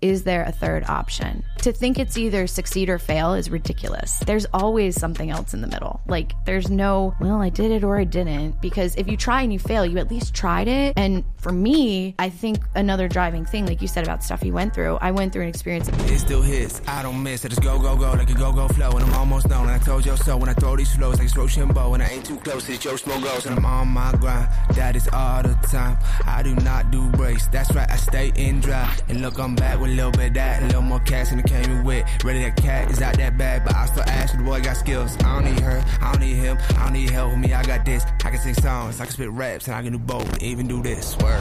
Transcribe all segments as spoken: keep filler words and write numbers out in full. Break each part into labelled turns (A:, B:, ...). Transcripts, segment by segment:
A: is there a third option? To think it's either succeed or fail is ridiculous. There's always something else in the middle. Like, there's no, well, I did it or I didn't. Because if you try and you fail, you at least tried it. And for me, I think another driving thing, like you said about stuff you went through, I went through an experience.
B: It still hits, I don't miss it. Just go, go, go, like a go, go flow. And I'm almost done. And I told you so when I throw these flows like it's Rochambeau. And I ain't too close, it's Joe Smo goes. And I'm on my grind, that is all the time. I do not do breaks, that's right, I stay in dry. And look, I'm back with a little bit of that, a little more cash than it came in with. Ready, that cat is out that bad, but I still ask you, the boy got skills. I don't need her, I don't need him, I don't need help with me, I got this. I can sing songs, I can spit raps, and I can do both, even do this, word.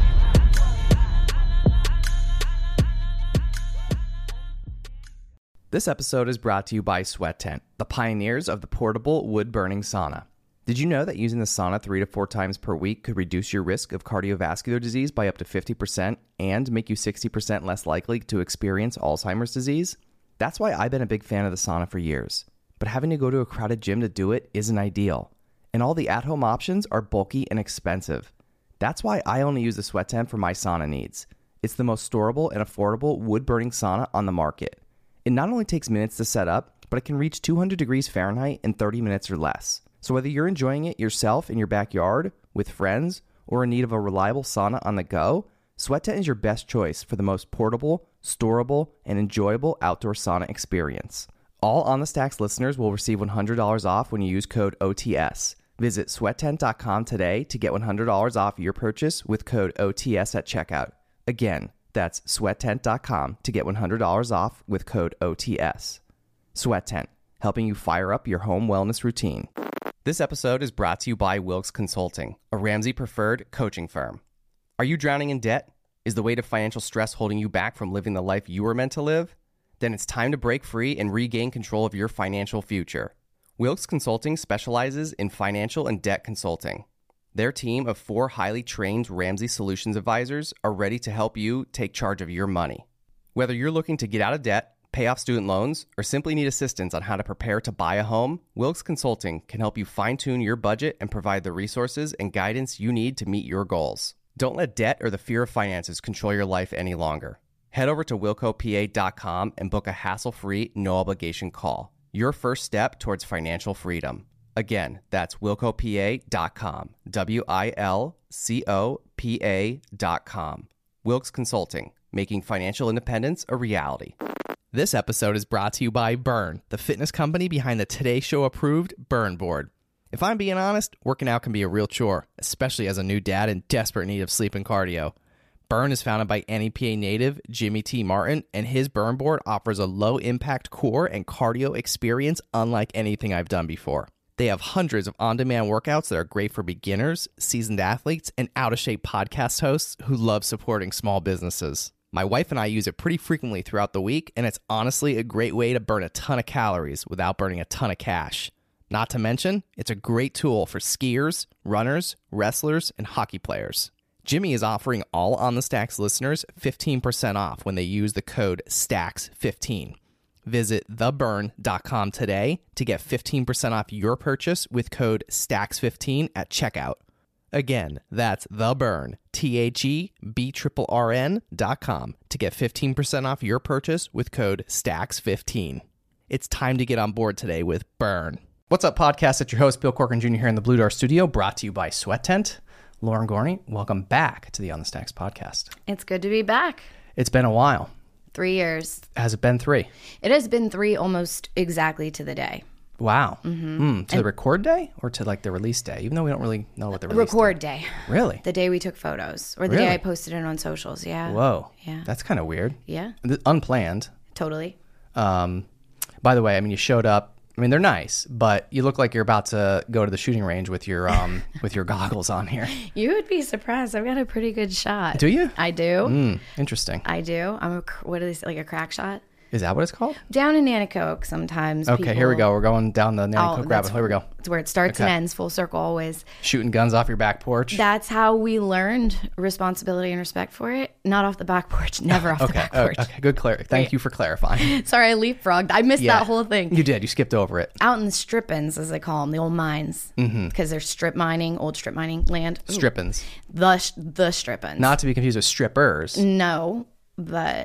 C: This episode is brought to you by Sweat Tent, the pioneers of the portable wood-burning sauna. Did you know that using the sauna three to four times per week could reduce your risk of cardiovascular disease by up to fifty percent and make you sixty percent less likely to experience Alzheimer's disease? That's why I've been a big fan of the sauna for years. But having to go to a crowded gym to do it isn't ideal. And all the at-home options are bulky and expensive. That's why I only use the Sweat Tent for my sauna needs. It's the most storable and affordable wood-burning sauna on the market. It not only takes minutes to set up, but it can reach two hundred degrees Fahrenheit in thirty minutes or less. So whether you're enjoying it yourself in your backyard, with friends, or in need of a reliable sauna on the go, Sweat Tent is your best choice for the most portable, storable, and enjoyable outdoor sauna experience. All On The Stacks listeners will receive one hundred dollars off when you use code O T S. Visit sweat tent dot com today to get one hundred dollars off your purchase with code O T S at checkout. Again, that's sweat tent dot com to get one hundred dollars off with code O T S. Sweat Tent, helping you fire up your home wellness routine. This episode is brought to you by Wilks Consulting, a Ramsey-preferred coaching firm. Are you drowning in debt? Is the weight of financial stress holding you back from living the life you were meant to live? Then it's time to break free and regain control of your financial future. Wilks Consulting specializes in financial and debt consulting. Their team of four highly trained Ramsey Solutions advisors are ready to help you take charge of your money. Whether you're looking to get out of debt, pay off student loans, or simply need assistance on how to prepare to buy a home, Wilks Consulting can help you fine-tune your budget and provide the resources and guidance you need to meet your goals. Don't let debt or the fear of finances control your life any longer. Head over to wilco p a dot com and book a hassle-free, no-obligation call. Your first step towards financial freedom. Again, that's wilco p a dot com, W I L C O P A dot com. Wilks Consulting, making financial independence a reality. This episode is brought to you by Burn, the fitness company behind the Today Show approved Burn Board. If I'm being honest, working out can be a real chore, especially as a new dad in desperate need of sleep and cardio. Burn is founded by N E P A native Jimmy T. Martin, and his Burn Board offers a low-impact core and cardio experience unlike anything I've done before. They have hundreds of on-demand workouts that are great for beginners, seasoned athletes, and out-of-shape podcast hosts who love supporting small businesses. My wife and I use it pretty frequently throughout the week, and it's honestly a great way to burn a ton of calories without burning a ton of cash. Not to mention, it's a great tool for skiers, runners, wrestlers, and hockey players. Jimmy is offering all On The Stacks listeners fifteen percent off when they use the code stacks fifteen. Visit the burn dot com today to get fifteen percent off your purchase with code stacks fifteen at checkout. Again, that's theburn, T H E B R R N dot com to get fifteen percent off your purchase with code stacks fifteen. It's time to get on board today with Burn. What's up, podcast? It's your host, Bill Corcoran Junior here in the Blue Door Studio, brought to you by Sweat Tent. Lauren Gorney, welcome back to the On The Stacks podcast.
A: It's good to be back.
C: It's been a while.
A: Three years.
C: Has it been three?
A: It has been three almost exactly to the day.
C: Wow. Mm-hmm. Mm, to and the record day or to like the release day? Even though we don't really know what the release
A: record
C: day.
A: day.
C: Really?
A: The day we took photos or the
C: really?
A: day I posted it on socials. Yeah.
C: Whoa.
A: Yeah.
C: That's kind of weird.
A: Yeah.
C: Unplanned.
A: Totally.
C: Um, by the way, I mean, you showed up. I mean, they're nice, but you look like you're about to go to the shooting range with your um with your goggles on here.
A: You would be surprised. I've got a pretty good shot.
C: Do you?
A: I do.
C: Mm, interesting.
A: I do. I'm a, what is it, like a crack shot?
C: Is that what it's called?
A: Down in Nanticoke sometimes.
C: Okay,
A: people,
C: here we go. We're going down the Nanticoke
A: oh,
C: rabbit hole. Here we go.
A: It's where it starts
C: okay.
A: and ends, full circle always.
C: Shooting guns off your back porch?
A: That's how we learned responsibility and respect for it. Not off the back porch. Never off
C: okay.
A: the back porch.
C: Okay, good clarity. Thank you for clarifying.
A: Sorry, I leapfrogged. I missed
C: yeah.
A: that whole thing.
C: You did. You skipped over it.
A: Out in the strippins, as they call them, the old mines. Because mm-hmm. they're strip mining, old strip mining land. Ooh.
C: Strippins.
A: The, the strippins.
C: Not to be confused with strippers.
A: No, but...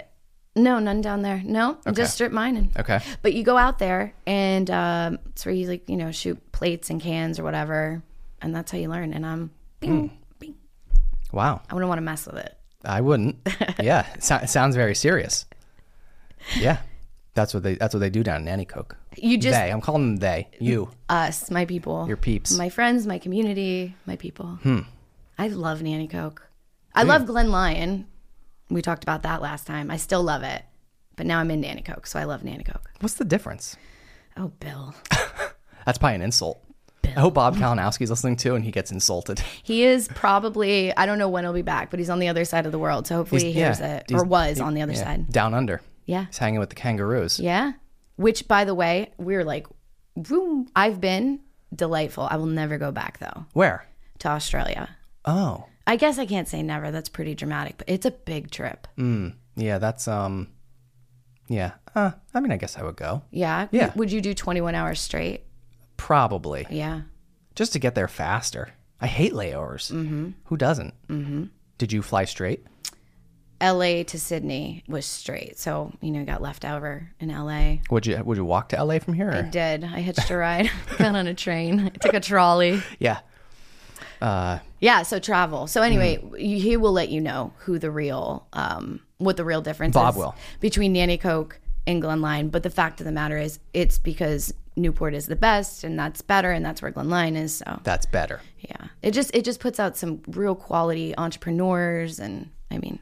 A: No, none down there. No,
C: Okay.
A: just strip mining.
C: Okay.
A: But you go out there and um, it's where you like, you know, shoot plates and cans or whatever. And that's how you learn. And I'm, bing,
C: Hmm.
A: bing.
C: Wow.
A: I wouldn't want to mess with it.
C: I wouldn't. Yeah. It, so- it sounds very serious. Yeah. That's what they that's what they do down in Nanticoke.
A: You just,
C: They. I'm calling them they. You.
A: us, my people.
C: Your peeps.
A: My friends, my community, my people. Hmm. I love Nanticoke. I love Glen Lyon. We talked about that last time. I still love it. But now I'm in Nanticoke, so I love Nanticoke.
C: What's the difference?
A: Oh, Bill.
C: That's probably an insult. I hope Bob Kalinowski's listening too and he gets insulted.
A: He is probably, I don't know when he'll be back, but he's on the other side of the world. So hopefully he hears
C: yeah,
A: it.
C: he's-
A: Or was
C: he-
A: on the other
C: yeah,
A: side.
C: Down under.
A: Yeah.
C: He's hanging with the kangaroos.
A: Yeah. Which, by the way, we're like, vroom. I've been delightful. I will never go back, though,
C: Where?
A: to Australia.
C: Oh.
A: I guess I can't say never. That's pretty dramatic, but it's a big trip.
C: Mm, yeah, that's, um, yeah. Uh, I mean, I guess I would go.
A: Yeah.
C: Yeah.
A: Would you do twenty-one hours straight?
C: Probably.
A: Yeah.
C: Just to get there faster. I hate layovers. Mm-hmm. Who doesn't? Mm-hmm. Did you fly straight?
A: L A to Sydney was straight. So, you know, got left over in L A.
C: Would you Would you walk to L A from here? Or?
A: I did. I hitched a ride, got on a train, I took a trolley.
C: Yeah. Uh,
A: Yeah, so travel. So anyway,
C: Mm.
A: you he will let you know who the real, um, what the real difference
C: Bob
A: is
C: will.
A: between Nanticoke and Glen Lyon. But the fact of the matter is, it's because Newport is the best, and that's better, and that's where Glen Lyon is. So
C: that's better.
A: yeah, it just it just puts out some real quality entrepreneurs, and I mean,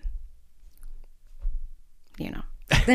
A: you know.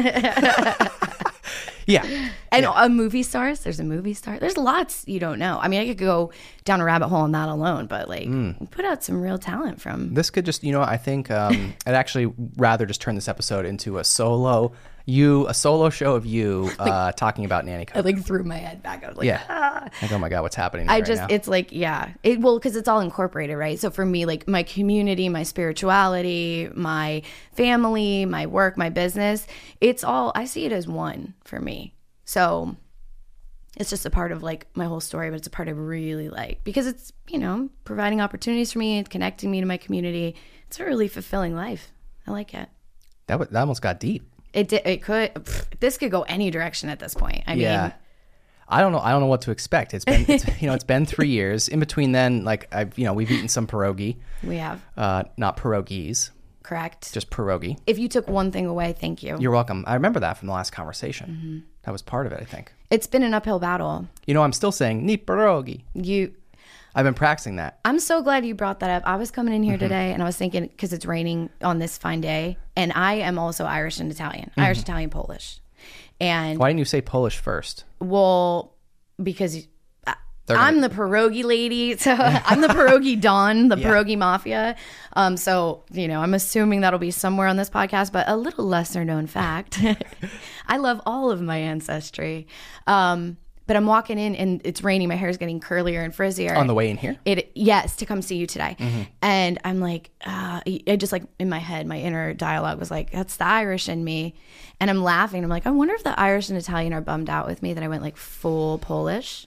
C: Yeah.
A: And a movie stars, there's a movie star. There's lots you don't know. I mean, I could go down a rabbit hole on that alone, but like,
C: Mm.
A: we put out some real talent from.
C: This could just, you know, I think um, I'd actually rather just turn this episode into a solo, you, a solo show of you uh, talking about Nanticoke.
A: I like threw my head back. I was like,
C: Yeah.
A: ah.
C: Like, oh my God, what's happening
A: I
C: right
A: just,
C: now?
A: it's like, yeah, it well, because it's all incorporated, right? So for me, like my community, my spirituality, my family, my work, my business, it's all, I see it as one for me. So it's just a part of like my whole story, but it's a part I really like because it's, you know, providing opportunities for me, connecting me to my community. It's a really fulfilling life. I like it.
C: that, w- that almost got deep.
A: It did, it could, pff, this could go any direction at this point. I
C: Yeah.
A: mean,
C: I don't know. I don't know what to expect. It's been, it's, you know, it's been three years. In between then, like I've, you know, we've eaten some pierogi,
A: we have,
C: uh, not pierogies,
A: correct.
C: just pierogi.
A: If you took one thing away, thank you.
C: You're welcome. I remember that from the last conversation.
A: Mm-hmm.
C: That was part of it, I think.
A: It's been an uphill battle.
C: You know, I'm still saying ni pierogi.
A: You,
C: I've been practicing that.
A: I'm so glad you brought that up. I was coming in here
C: Mm-hmm.
A: today and I was thinking, because it's raining on this fine day, and I am also Irish and Italian, Irish, Italian, Polish. And
C: Why didn't you say Polish first?
A: well, because I-
C: They're
A: I'm
C: gonna-
A: the pierogi lady. So I'm the pierogi Don, the
C: Yeah.
A: pierogi mafia. Um, so, you know, I'm assuming that'll be somewhere on this podcast, but a little lesser known fact. I love all of my ancestry. Um, but I'm walking in and it's raining. My hair is getting curlier and frizzier.
C: On the way in here?
A: It yes, to come see you today.
C: Mm-hmm.
A: And I'm like, uh, I just like in my head, my inner dialogue was like, that's the Irish in me. And I'm laughing. I'm like, I wonder if the Irish and Italian are bummed out with me that I went like full Polish.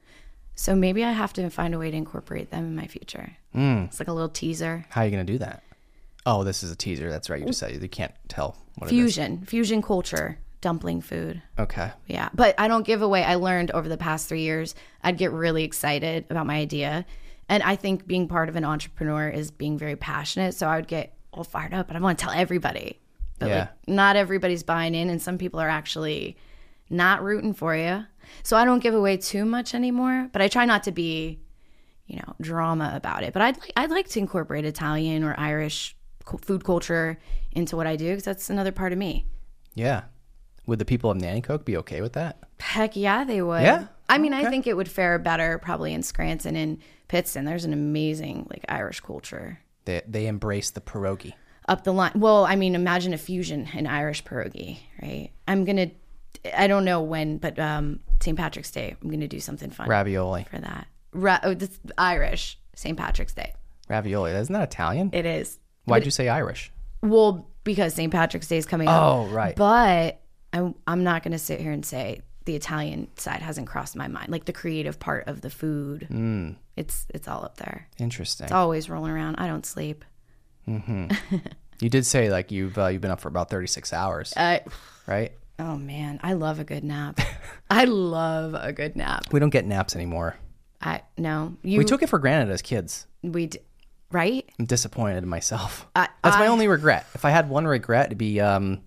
A: So maybe I have to find a way to incorporate them in my future.
C: Mm.
A: It's like a little teaser.
C: How are you going to do that? Oh, this is a teaser. That's right. You just said you can't tell what
A: Fusion, fusion culture, dumpling food.
C: it is. Okay.
A: Yeah, but I don't give away. I learned over the past three years, I'd get really excited about my idea. And I think being part of an entrepreneur is being very passionate. So I would get all fired up and I want to tell everybody. But
C: Yeah.
A: like, not everybody's buying in, and some people are actually not rooting for you. So I don't give away too much anymore, but I try not to be, you know, drama about it. But I'd like, I'd like to incorporate Italian or Irish cu- food culture into what I do, because that's another part of me.
C: Yeah. Would the people of Nanticoke be okay with that?
A: Heck yeah, they would.
C: Yeah?
A: I mean, I
C: Okay.
A: think it would fare better probably in Scranton and Pittston. There's an amazing like Irish culture
C: They they embrace the pierogi.
A: up the line. Well, I mean, imagine a fusion in Irish pierogi, right? I'm gonna, I don't know when, but um, Saint Patrick's Day, I'm gonna do something fun
C: Ravioli.
A: for that. Ra- oh, this Irish Saint Patrick's Day.
C: Ravioli. Isn't that Italian?
A: It is.
C: Why'd you say Irish?
A: Well, because Saint Patrick's Day is coming up.
C: Oh, right.
A: But I'm, I'm not going to sit here and say the Italian side hasn't crossed my mind. Like the creative part of the food,
C: Mm,
A: it's it's all up there.
C: interesting.
A: It's always rolling around. I don't sleep.
C: You did say like you've uh, you've been up for about thirty-six hours,
A: Uh,
C: right?
A: oh man, I love a good nap. I love a good nap.
C: We don't get naps anymore.
A: I no, you.
C: We took it for granted as kids.
A: we d- right.
C: I'm disappointed in myself.
A: I-
C: That's my
A: I-
C: only regret. If I had one regret, it'd be um,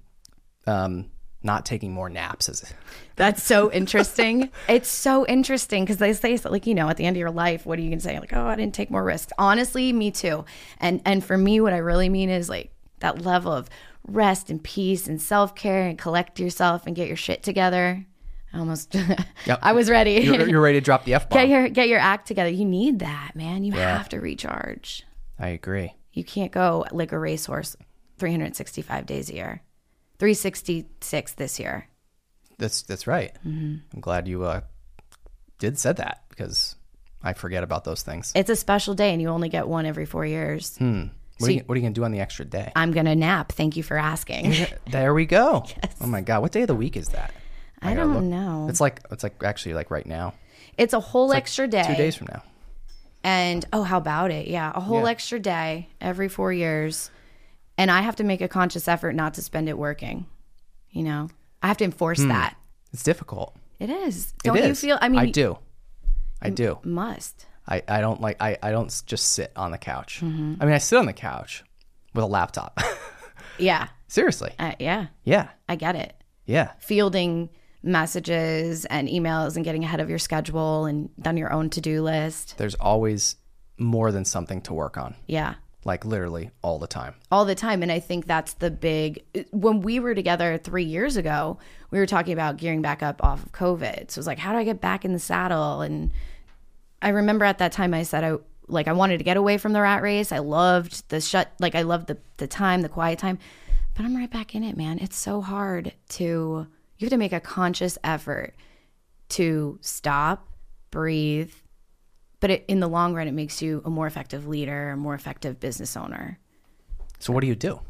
C: um, not taking more naps. As
A: That's so interesting. It's so interesting because they say, like, you know, at the end of your life, what are you going to say? Like, oh, I didn't take more risks. Honestly, me too. And and for me, what I really mean is like that level of rest and peace and self-care and collect yourself and get your shit together. I almost,
C: Yep.
A: I was ready.
C: you're, you're ready to drop the F-bomb.
A: get your get your act together. You need that, man. You
C: Yeah.
A: have to recharge.
C: I agree.
A: You can't go like a racehorse three hundred sixty-five days a year. three sixty-six this year.
C: That's that's right.
A: Mm-hmm.
C: I'm glad you uh, did said that because I forget about those things.
A: It's a special day and you only get one every four years.
C: Hmm. What,
A: So
C: are you, what are you gonna do on the extra day?
A: I'm going to nap. Thank you for asking.
C: There we go. Oh my god, what day of the week is that?
A: I
C: gotta
A: don't
C: look.
A: know.
C: It's like it's like actually like right now.
A: It's a whole
C: Like
A: extra day.
C: Two days from now.
A: And oh, how about it? Yeah, a whole
C: Yeah.
A: extra day every four years. And I have to make a conscious effort not to spend it working. You know, I have to enforce that.
C: It's difficult.
A: It is. Don't
C: Hmm. It
A: you
C: is.
A: feel? I mean,
C: I do. I do.
A: must.
C: I, I don't like I, I don't s- just sit on the couch.
A: Mm-hmm.
C: I mean I sit on the couch with a laptop.
A: Yeah.
C: Seriously.
A: Uh, yeah.
C: Yeah.
A: I get it.
C: Yeah.
A: Fielding messages and emails and getting ahead of your schedule and done your own to-do list.
C: There's always more than something to work on.
A: Yeah.
C: Like literally all the time.
A: All the time. And I think that's the big, when we were together three years ago, we were talking about gearing back up off of COVID. So it was like, how do I get back in the saddle? And I remember at that time I said, I like, I wanted to get away from the rat race. I loved the shut, like I loved the, the time, the quiet time, but I'm right back in it, man. It's so hard to, you have to make a conscious effort to stop, breathe. But it, in the long run, it makes you a more effective leader, a more effective business owner.
C: So what do you do?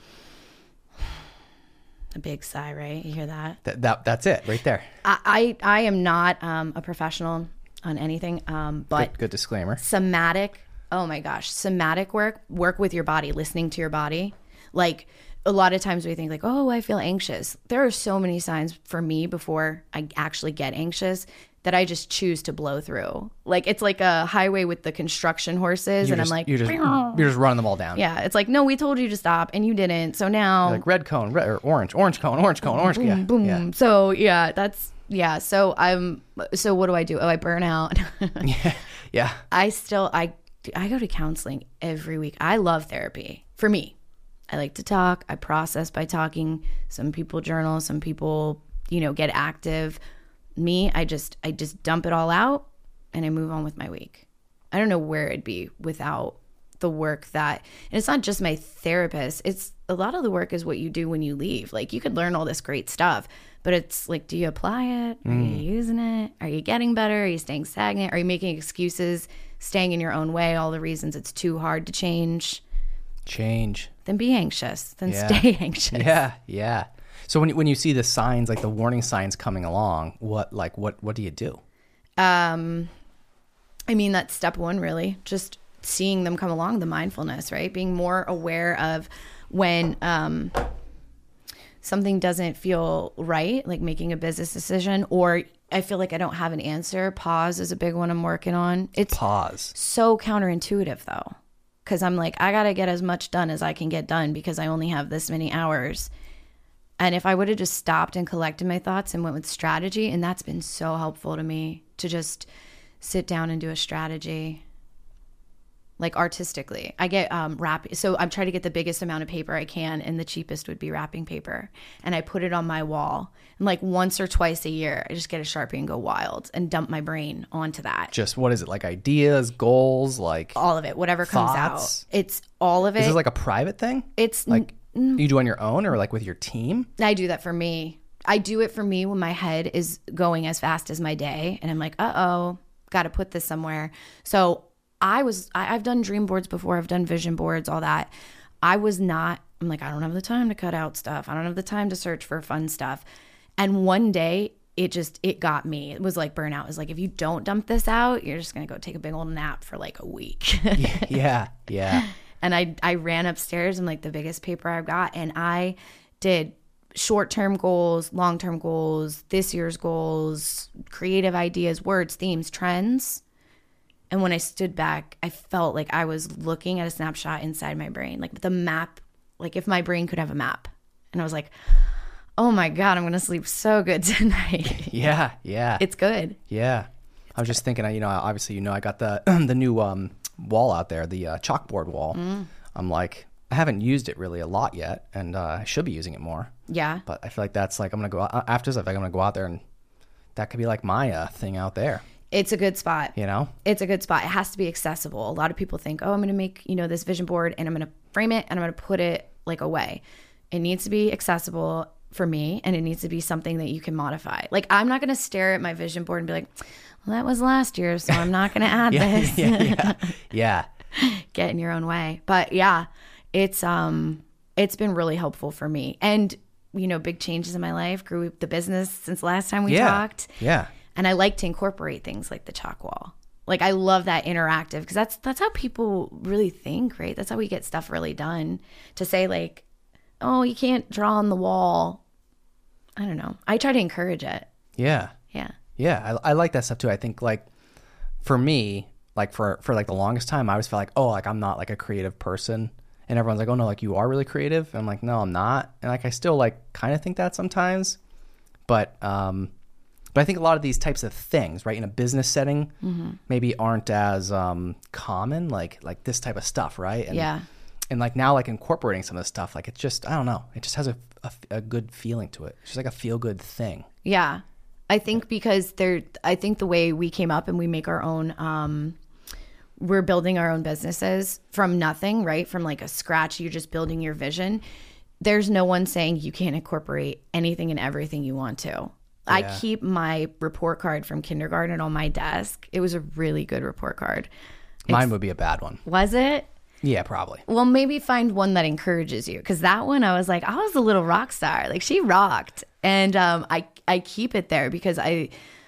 A: A big sigh, right? You hear that?
C: That, that that's it right there.
A: I, I, I am not um, a professional on anything, um, but
C: Good, good disclaimer.
A: somatic, oh my gosh, somatic work, work with your body, listening to your body. Like a lot of times we think like, oh, I feel anxious. There are so many signs for me before I actually get anxious that I just choose to blow through. Like it's like a highway with the construction horses,
C: You're
A: and
C: just,
A: I'm like,
C: you're just you're just running them all down.
A: yeah, it's like, no, we told you to stop and you didn't. So now
C: Like red cone, red, or orange, orange cone, orange cone, orange.
A: boom,
C: yeah,
A: boom.
C: yeah.
A: So yeah, that's yeah. So I'm. So what do I do? Oh, I burn out.
C: yeah, yeah.
A: I still I I go to counseling every week. I love therapy. For me, I like to talk. I process by talking. Some people journal. Some people, you know, get active. Me, I just I just dump it all out and I move on with my week. I don't know where it'd be without the work that, and it's not just my therapist. It's a lot of the work is what you do when you leave. Like you could learn all this great stuff, but it's like, do you apply it? Are
C: Mm.
A: you using it? Are you getting better? Are you staying stagnant? Are you making excuses, staying in your own way? All the reasons it's too hard to change.
C: Change.
A: Then be anxious. Then
C: Yeah.
A: stay anxious.
C: Yeah, yeah. So when you- when you see the signs, like the warning signs coming along, what like what what do you do?
A: Um, I mean, that's step one, really. Just seeing them come along, the mindfulness, right? Being more aware of when um, something doesn't feel right, like making a business decision, or I feel like I don't have an answer. Pause is a big one I'm working on. It's
C: Pause.
A: so counterintuitive, though, because I'm like, I got to get as much done as I can get done because I only have this many hours. And if I would have just stopped and collected my thoughts and went with strategy, and that's been so helpful to me to just sit down and do a strategy, like artistically. I get um, wrap. So I'm trying to get the biggest amount of paper I can, and the cheapest would be wrapping paper. And I put it on my wall. And like once or twice a year, I just get a Sharpie and go wild and dump my brain onto that.
C: Just what is it? Like ideas, goals, like
A: All of it, whatever comes
C: Thoughts?
A: out. It's all of it.
C: is this like a private thing?
A: it's
C: Like you do on your own or like with your team?
A: I do that for me. I do it for me when my head is going as fast as my day and I'm like, uh-oh, got to put this somewhere. So I was, I, I've done dream boards before. I've done vision boards, all that. I was not, I'm like, I don't have the time to cut out stuff. I don't have the time to search for fun stuff. And one day it just, it got me. It was like burnout. It was like, if you don't dump this out, you're just going to go take a big old nap for like a week.
C: Yeah, yeah.
A: And I, I ran upstairs in like the biggest paper I've got. And I did short-term goals, long-term goals, this year's goals, creative ideas, words, themes, trends. And when I stood back, I felt like I was looking at a snapshot inside my brain, like the map, like if my brain could have a map. And I was like, oh my God, I'm going to sleep so good tonight.
C: Yeah, yeah.
A: It's good.
C: Yeah. I was just thinking, you know, obviously, you know, I got the the new um, wall out there, the uh, chalkboard wall. Mm. I'm like, I haven't used it really a lot yet, and uh, I should be using it more.
A: Yeah.
C: But I feel like that's like, I'm going to go out, after this, I feel like I'm going to go out there, and that could be like my uh, thing out there.
A: It's a good spot.
C: You know?
A: It's a good spot. It has to be accessible. A lot of people think, oh, I'm going to make, you know, this vision board and I'm going to frame it and I'm going to put it like away. It needs to be accessible for me, and it needs to be something that you can modify. Like, I'm not going to stare at my vision board and be like, well, that was last year, so I'm not going to add
C: yeah,
A: this.
C: yeah, yeah, yeah.
A: Get in your own way. But yeah, it's um, it's been really helpful for me. And, you know, big changes in my life, grew the business since last time we
C: yeah.
A: talked.
C: Yeah.
A: And I like to incorporate things like the chalk wall. Like, I love that interactive, because that's that's how people really think, right? That's how we get stuff really done. To say like, oh, you can't draw on the wall. I don't know. I try to encourage it.
C: Yeah.
A: Yeah.
C: Yeah. I, I like that stuff too. I think like for me, like for, for like the longest time, I always felt like, oh, like I'm not like a creative person. And everyone's like, oh no, like you are really creative. And I'm like, no, I'm not. And like, I still like kind of think that sometimes, but, um, But I think a lot of these types of things, right, in a business setting, mm-hmm. maybe aren't as um, common, like like this type of stuff, right? And,
A: yeah.
C: And like now, like incorporating some of this stuff, like it's just, I don't know, it just has a, a, a good feeling to it. It's just like a feel good thing.
A: Yeah. I think because there, I think the way we came up and we make our own, um, we're building our own businesses from nothing, right? From like a scratch, you're just building your vision. There's no one saying you can't incorporate anything and everything you want to. I
C: Yeah.
A: keep my report card from kindergarten on my desk. It was a really good report card.
C: Mine would be a bad one.
A: Was it?
C: Yeah, probably.
A: Well, maybe find one that encourages you, because that one I was like, I was a little rock star. Like, she rocked. And um, I I keep it there because I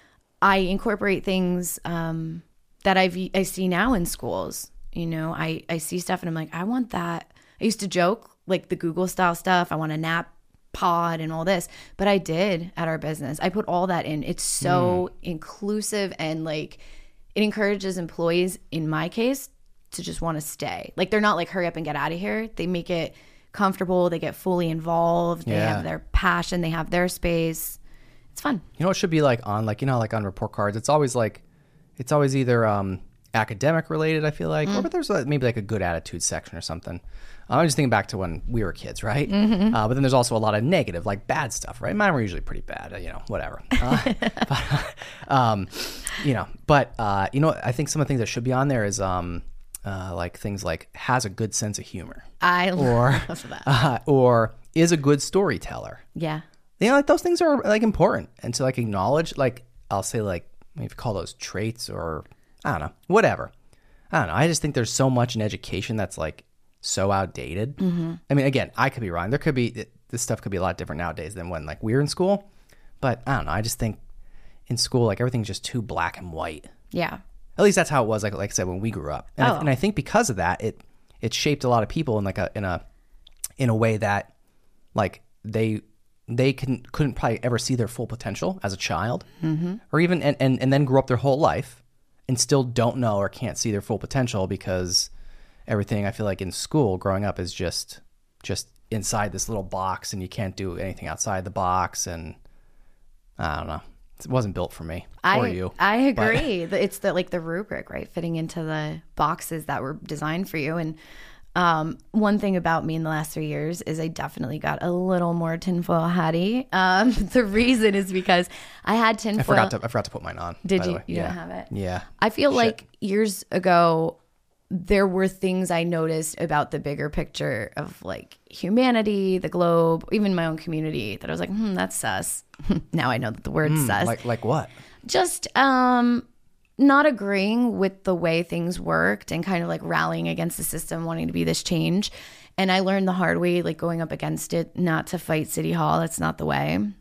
A: I incorporate things um, that I've, I see now in schools. You know, I, I see stuff and I'm like, I want that. I used to joke, like the Google style stuff. I want a nap pod and all this, but I did at our business. I put all that in. It's so mm. inclusive, and like it encourages employees, in my case, to just want to stay. Like, they're not like, hurry up and get out of here. They make it comfortable. They get fully involved. They
C: Yeah.
A: have their passion. They have their space. It's fun.
C: You know what should be like on, like, you know, like on report cards, it's always like, it's always either um, academic related, I feel like, mm. or but there's like, maybe like a good attitude section or something. I'm just thinking back to when we were kids, right? Mm-hmm. Uh, but then there's also a lot of negative, like bad stuff, right? Mine were usually pretty bad, you know, whatever. Uh, but, um, you know, but, uh, you know, I think some of the things that should be on there is um, uh, like things like has a good sense of humor.
A: I
C: or,
A: love that.
C: Uh, or is a good storyteller.
A: Yeah.
C: You know, like those things are like important, and to like acknowledge, like I'll say like, maybe call those traits, or I don't know, whatever. I don't know. I just think there's so much in education that's like so outdated. Mm-hmm. I mean, again, I could be wrong. There could be, this stuff could be a lot different nowadays than when like we were in school. But I don't know. I just think in school, like everything's just too black and white.
A: Yeah.
C: At least that's how it was. Like, like I said, when we grew up, and,
A: oh.
C: I, and I think because of that, it it shaped a lot of people in like a in a in a way that like they they couldn't couldn't probably ever see their full potential as a child, mm-hmm. or even and, and and then grew up their whole life and still don't know or can't see their full potential because everything I feel like in school growing up is just just inside this little box, and you can't do anything outside the box. And I don't know, it wasn't built for me
A: I,
C: or you.
A: I agree. But it's the like the rubric, right? Fitting into the boxes that were designed for you. And um, one thing about me in the last three years is I definitely got a little more tinfoil hatty. Um, the reason is because I had tinfoil.
C: I forgot to I forgot to put mine on.
A: Did
C: by the
A: you?
C: way.
A: You
C: yeah.
A: don't have it?
C: Yeah.
A: I feel
C: Shit.
A: like years ago, there were things I noticed about the bigger picture of like humanity, the globe, even my own community, that I was like, hmm, that's sus. Now I know that the word's
C: Mm,
A: sus.
C: like like what?
A: Just um, not agreeing with the way things worked, and kind of like rallying against the system, wanting to be this change. And I learned the hard way, like going up against it, not to fight City Hall. That's not the way.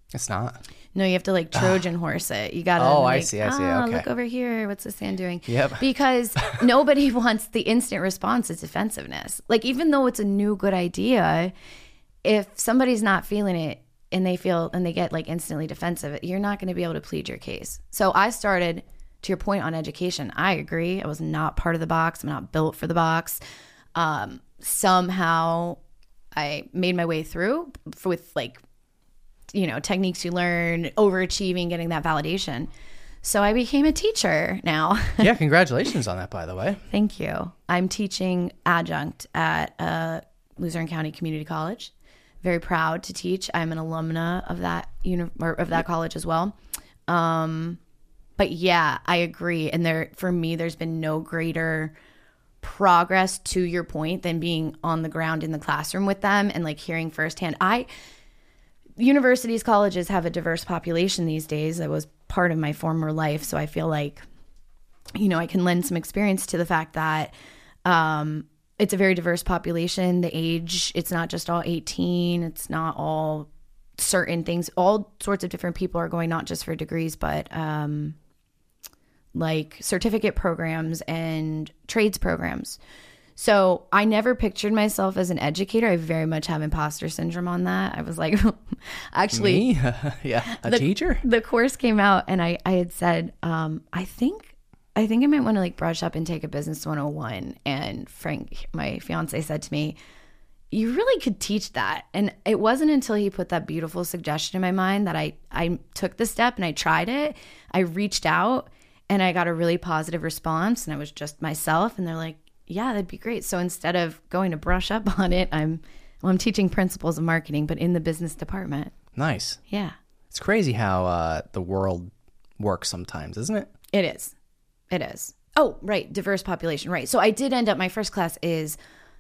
C: It's not.
A: No, you have to like Trojan horse it. You gotta.
C: Oh,
A: like,
C: I see, I see,
A: "Ah,
C: okay."
A: Look over here. What's the sand doing?
C: Yep.
A: Because nobody wants the instant response is defensiveness. Like, even though it's a new good idea, if somebody's not feeling it and they feel and they get like instantly defensive, you're not going to be able to plead your case. So I started, to your point on education, I agree. I was not part of the box. I'm not built for the box. Um, somehow I made my way through with like, you know, techniques you learn, overachieving, getting that validation. So I became a teacher now.
C: Yeah, congratulations on that, by the way.
A: Thank you. I'm teaching adjunct at uh, Luzerne County Community College. Very proud to teach. I'm an alumna of that uni- or of that college as well. Um, but yeah, I agree. And there, for me, there's been no greater progress, to your point, than being on the ground in the classroom with them and like hearing firsthand. I Universities, colleges have a diverse population these days. That was part of my former life. So I feel like, you know, I can lend some experience to the fact that um, it's a very diverse population. The age, it's not just all eighteen. It's not all certain things. All sorts of different people are going, not just for degrees, but um, like certificate programs and trades programs. So I never pictured myself as an educator. I very much have imposter syndrome on that. I was like, actually,
C: Me? Yeah, a
A: the,
C: teacher?
A: The course came out and I, I had said, um, I think, I think I might want to like brush up and take a business one oh one. And Frank, my fiance, said to me, you really could teach that. And it wasn't until he put that beautiful suggestion in my mind that I, I took the step and I tried it. I reached out and I got a really positive response and I was just myself. And they're like, yeah, that'd be great. So instead of going to brush up on it, I'm well, I'm teaching principles of marketing, but in the business department.
C: Nice.
A: Yeah.
C: It's crazy how uh, the world works sometimes, isn't it?
A: It is. It is. Oh, right. Diverse population. Right. So I did end up, my first class is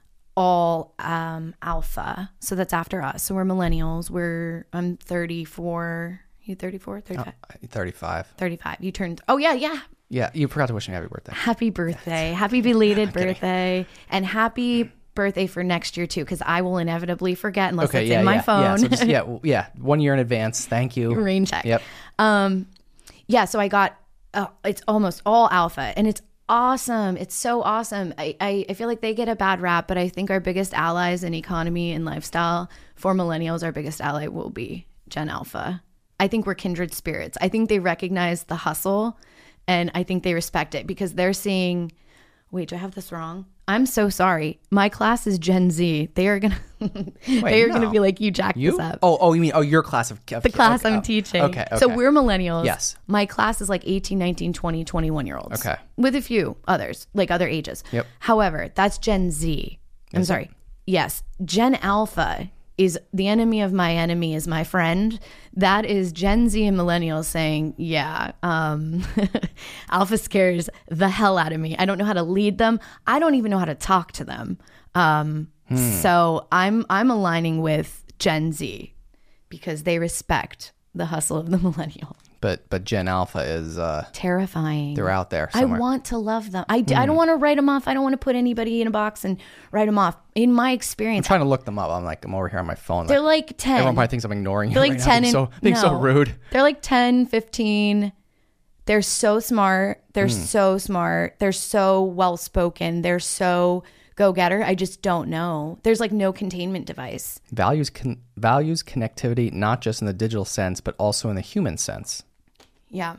A: all um, alpha. So that's after us. So we're millennials. We're, I'm thirty-four. You thirty-four? thirty-five?
C: Oh, thirty-five.
A: thirty-five. You turned, oh yeah, yeah.
C: Yeah, you forgot to wish me happy birthday.
A: Happy birthday. Happy belated birthday. And happy birthday for next year too, because I will inevitably forget unless
C: Okay,
A: it's
C: yeah,
A: in my
C: yeah,
A: phone.
C: Yeah, so just, yeah, w- yeah, one year in advance. Thank you.
A: Rain check.
C: Yep.
A: Um, yeah, so I got, uh, it's almost all alpha and it's awesome. It's so awesome. I, I, I feel like they get a bad rap, but I think our biggest allies in economy and lifestyle for millennials, our biggest ally will be Gen Alpha. I think we're kindred spirits. I think they recognize the hustle and I think they respect it because they're seeing, wait, do I have this wrong? I'm so sorry. My class is Gen Z. They are going to, they are
C: no.
A: going to be like, you jacked
C: You?
A: this up.
C: Oh, oh, you mean, oh, your class of... of
A: The class
C: okay,
A: I'm
C: oh,
A: teaching.
C: Okay, okay.
A: So we're millennials.
C: Yes.
A: My class is like eighteen, nineteen, twenty, twenty-one year olds.
C: Okay.
A: With a few others, like other ages.
C: Yep.
A: However, that's Gen Z. I'm
C: Is
A: sorry.
C: it?
A: Yes. Gen Alpha is the enemy of my enemy is my friend. That is Gen Z and millennials saying, yeah, um, Alpha scares the hell out of me. I don't know how to lead them. I don't even know how to talk to them. Um,
C: Hmm.
A: So I'm I'm aligning with Gen Z because they respect the hustle of the millennial.
C: But but Gen Alpha is... Uh,
A: Terrifying.
C: they're out there
A: I
C: somewhere.
A: want to love them. I, d- I don't want to write them off. I don't want to put anybody in a box and write them off. In my
C: I'm
A: experience,
C: trying to look them up. I'm like, I'm over here on my phone.
A: they're
C: Like,
A: like ten.
C: everyone probably thinks I'm ignoring
A: They're
C: you
A: like
C: right
A: ten
C: now. Being
A: and
C: so, being so
A: no.
C: rude.
A: They're like ten, fifteen. They're so smart. They're
C: Hmm.
A: so smart. They're so well spoken. They're so go getter. I just don't know. There's like no containment device.
C: Values con- values connectivity, not just in the digital sense, but also in the human sense.
A: Yeah.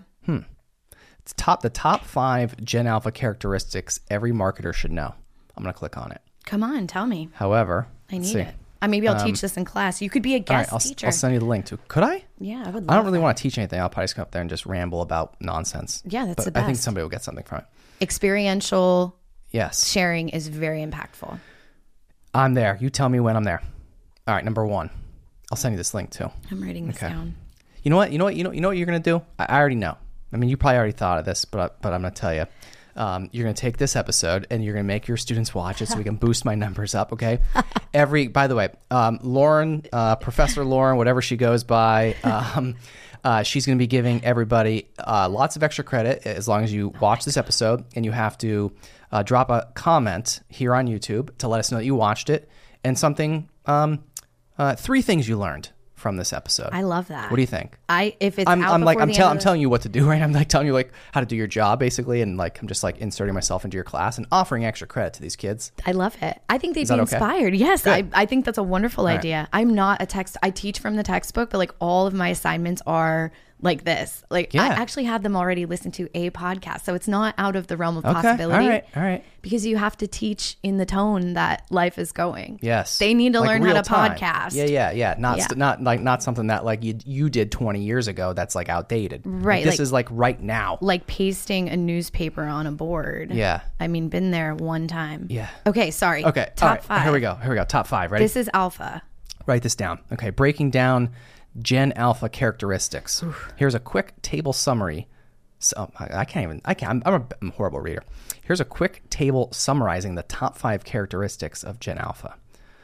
C: It's top the top five Gen Alpha characteristics every marketer should know. I'm going to click on it.
A: Come on, tell me.
C: However,
A: I
C: let's
A: need
C: see.
A: it. Uh, maybe I'll teach this in class. You could be a
C: All right,
A: guest
C: I'll,
A: teacher.
C: I'll send you the link to. Could I?
A: Yeah, I would. Love
C: I don't really
A: that.
C: want to teach anything. I'll probably just come up there and just ramble about nonsense.
A: Yeah, that's
C: but
A: the
C: I think
A: best.
C: somebody will get something from it.
A: Experiential
C: Yes,
A: sharing is very impactful.
C: I'm there. You tell me when I'm there. All right, number one. I'll send you this link too.
A: I'm writing this
C: Okay.
A: down.
C: You know what? You know what? You know. You know what you're gonna do? I, I already know. I mean, you probably already thought of this, but I, but I'm gonna tell you. Um, you're gonna take this episode and you're gonna make your students watch it so we can boost my numbers up. Okay. Every. By the way, um, Lauren, uh, Professor Lauren, whatever she goes by, um, uh, she's gonna be giving everybody uh, lots of extra credit as long as you watch this episode, and you have to uh, drop a comment here on YouTube to let us know that you watched it and something. Um, uh, three things you learned from this episode.
A: I love that.
C: What do you think?
A: I if it's
C: I'm,
A: out
C: I'm like
A: before
C: I'm
A: the
C: telling
A: end
C: I'm
A: of the-
C: telling you what to do, right? I'm like telling you like how to do your job basically, and like I'm just like inserting myself into your class and offering extra credit to these kids.
A: I love it. I think they'd
C: that
A: be
C: okay?
A: inspired. Yes, I,
C: Good.
A: I think that's a wonderful
C: right.
A: idea. I'm not a text. I teach from the textbook, but like all of my assignments are like this. Like I
C: Yeah.
A: actually had them already listen to a podcast, so it's not out of the realm of
C: Okay.
A: possibility.
C: All right. All right.
A: Because you have to teach in the tone that life is going.
C: Yes.
A: They need to
C: Like
A: learn how
C: real
A: to
C: time.
A: podcast.
C: Yeah, yeah, yeah. Not
A: Yeah.
C: st- not like not something that like you you did twenty years ago that's like outdated. Like,
A: Right,
C: this
A: like-
C: is like right now.
A: Like pasting a newspaper on a board.
C: Yeah.
A: I mean, been there one time.
C: Yeah.
A: Okay, sorry.
C: Okay.
A: Top
C: all right.
A: five.
C: Here we go. Here we go. Top five. Ready?
A: This is alpha.
C: Write this down. Okay. Breaking down Gen Alpha characteristics. Here's a quick table summary. So I, I can't even. I can't. I'm, I'm, a, I'm a horrible reader. Here's a quick table summarizing the top five characteristics of Gen Alpha.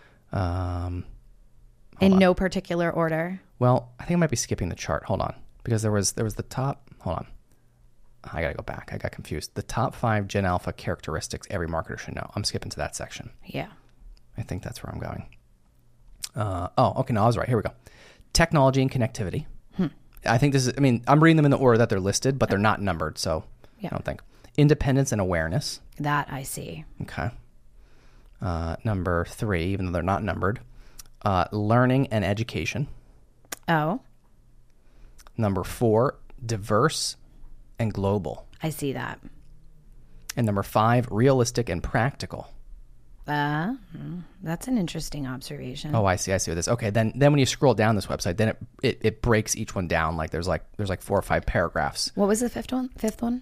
C: Um.
A: In no particular order.
C: Well, I think I might be skipping the chart. Hold on, because there was there was the top. Hold on. I gotta go back. I got confused. The top five Gen Alpha characteristics every marketer should know. I'm skipping to that section.
A: Yeah.
C: I think that's where I'm going. Uh, oh, okay. No, I was right. Here we go. Technology and connectivity.
A: Hmm.
C: I think this is, I mean, I'm reading them in the order that they're listed, but they're not numbered. So
A: Yeah.
C: I don't think. Independence and awareness.
A: That I see.
C: Okay. Uh, number three, even though they're not numbered. Uh, learning and education.
A: Oh,
C: Number four, diverse and global.
A: I see that.
C: And number five, realistic and practical.
A: Uh, hmm, that's an interesting observation.
C: Oh, I see. I see what this. Okay, then then when you scroll down this website, then it, it, it breaks each one down. Like there's like there's like four or five paragraphs.
A: What was the fifth one? Fifth one?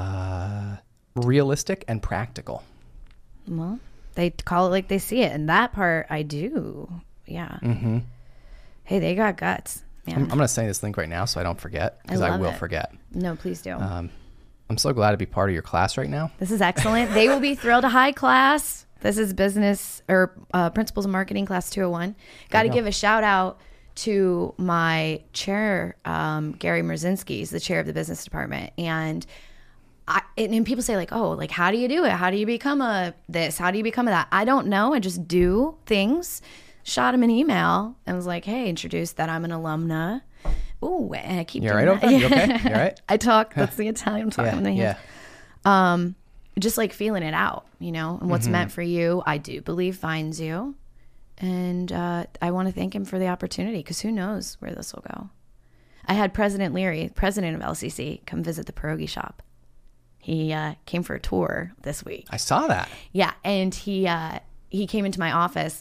C: Uh, realistic and practical.
A: Well, they call it like they see it, and that part I do. Yeah.
C: Mm-hmm.
A: Hey, they got guts.
C: I'm,
A: Man.
C: I'm going to send this link right now so I don't forget, because I,
A: love
C: will
A: it.
C: forget.
A: No, please do.
C: Um, I'm so glad to be part of your class right now.
A: This is excellent. They will be thrilled. High class. This is business or uh, principles of marketing class two oh one. Got to
C: go.
A: give a shout out to my chair, um, Gary Merzinski. He's the chair of the business department. And I, and, and people say like, oh, like, how do you do it? How do you become a this? How do you become a that? I don't know. I just do things. Shot him an email and was like, hey, introduce that I'm an alumna. Ooh, and I keep
C: You all
A: doing
C: right,
A: that.
C: Olga? You okay? You all right?
A: I talk. That's the Italian talk.
C: Yeah,
A: in the hands.
C: yeah.
A: Um, just like feeling it out, you know, and what's
C: Mm-hmm.
A: meant for you, I do believe finds you. And uh, I want to thank him for the opportunity, because who knows where this will go. I had President Leary, president of L C C, come visit the pierogi shop. He uh, came for a tour this week.
C: I saw that.
A: Yeah, and he uh, he came into my office.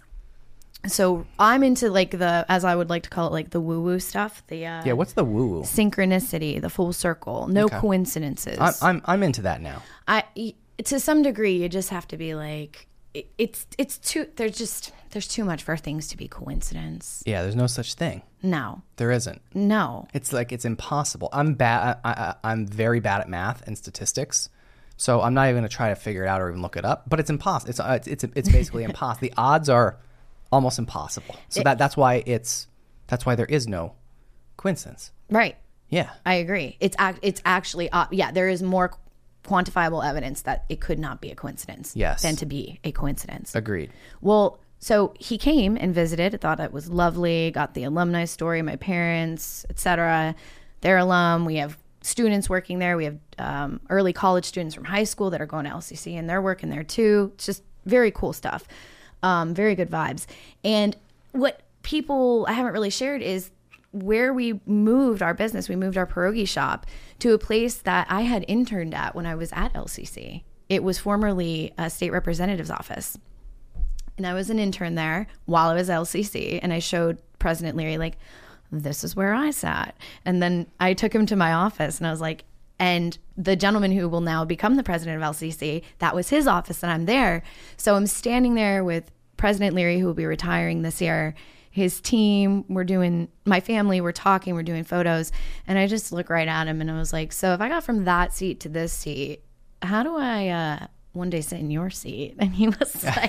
A: So I'm into like the, as I would like to call it, like the woo woo stuff. The uh,
C: Yeah, what's the woo-woo?
A: synchronicity, the full circle, no
C: Okay.
A: coincidences.
C: I'm, I'm, I'm into that now.
A: I y- to some degree, you just have to be like, it, it's it's too. There's just there's too much for things to be coincidence.
C: Yeah, there's no such thing.
A: No,
C: There isn't.
A: no.
C: It's like it's impossible. I'm bad. I, I, I'm very bad at math and statistics, so I'm not even going to try to figure it out or even look it up. But it's impossible. It's uh, it's it's basically impossible. The odds are almost impossible. So that that's why it's that's why there is no coincidence.
A: Right.
C: Yeah.
A: I agree. It's act. It's actually uh, yeah. There is more quantifiable evidence that it could not be a coincidence.
C: Yes.
A: Than to be a coincidence.
C: Agreed.
A: Well, so he came and visited. Thought it was lovely. Got the alumni story. My parents, et cetera. They're alum. We have students working there. We have um, early college students from high school that are going to L C C, and they're working there too. It's just very cool stuff. Um, very good vibes. And what people I haven't really shared is where we moved our business. We moved our pierogi shop to a place that I had interned at when I was at L C C. It was formerly a state representative's office. And I was an intern there while I was L C C. And I showed President Leary, like, this is where I sat. And then I took him to my office and I was like, and the gentleman who will now become the president of L C C, that was his office and I'm there. So I'm standing there with President Leary, who will be retiring this year, his team, we're doing, my family, we're talking, we're doing photos. And I just look right at him and I was like, so if I got from that seat to this seat, how do I uh, one day sit in your seat? And he was like,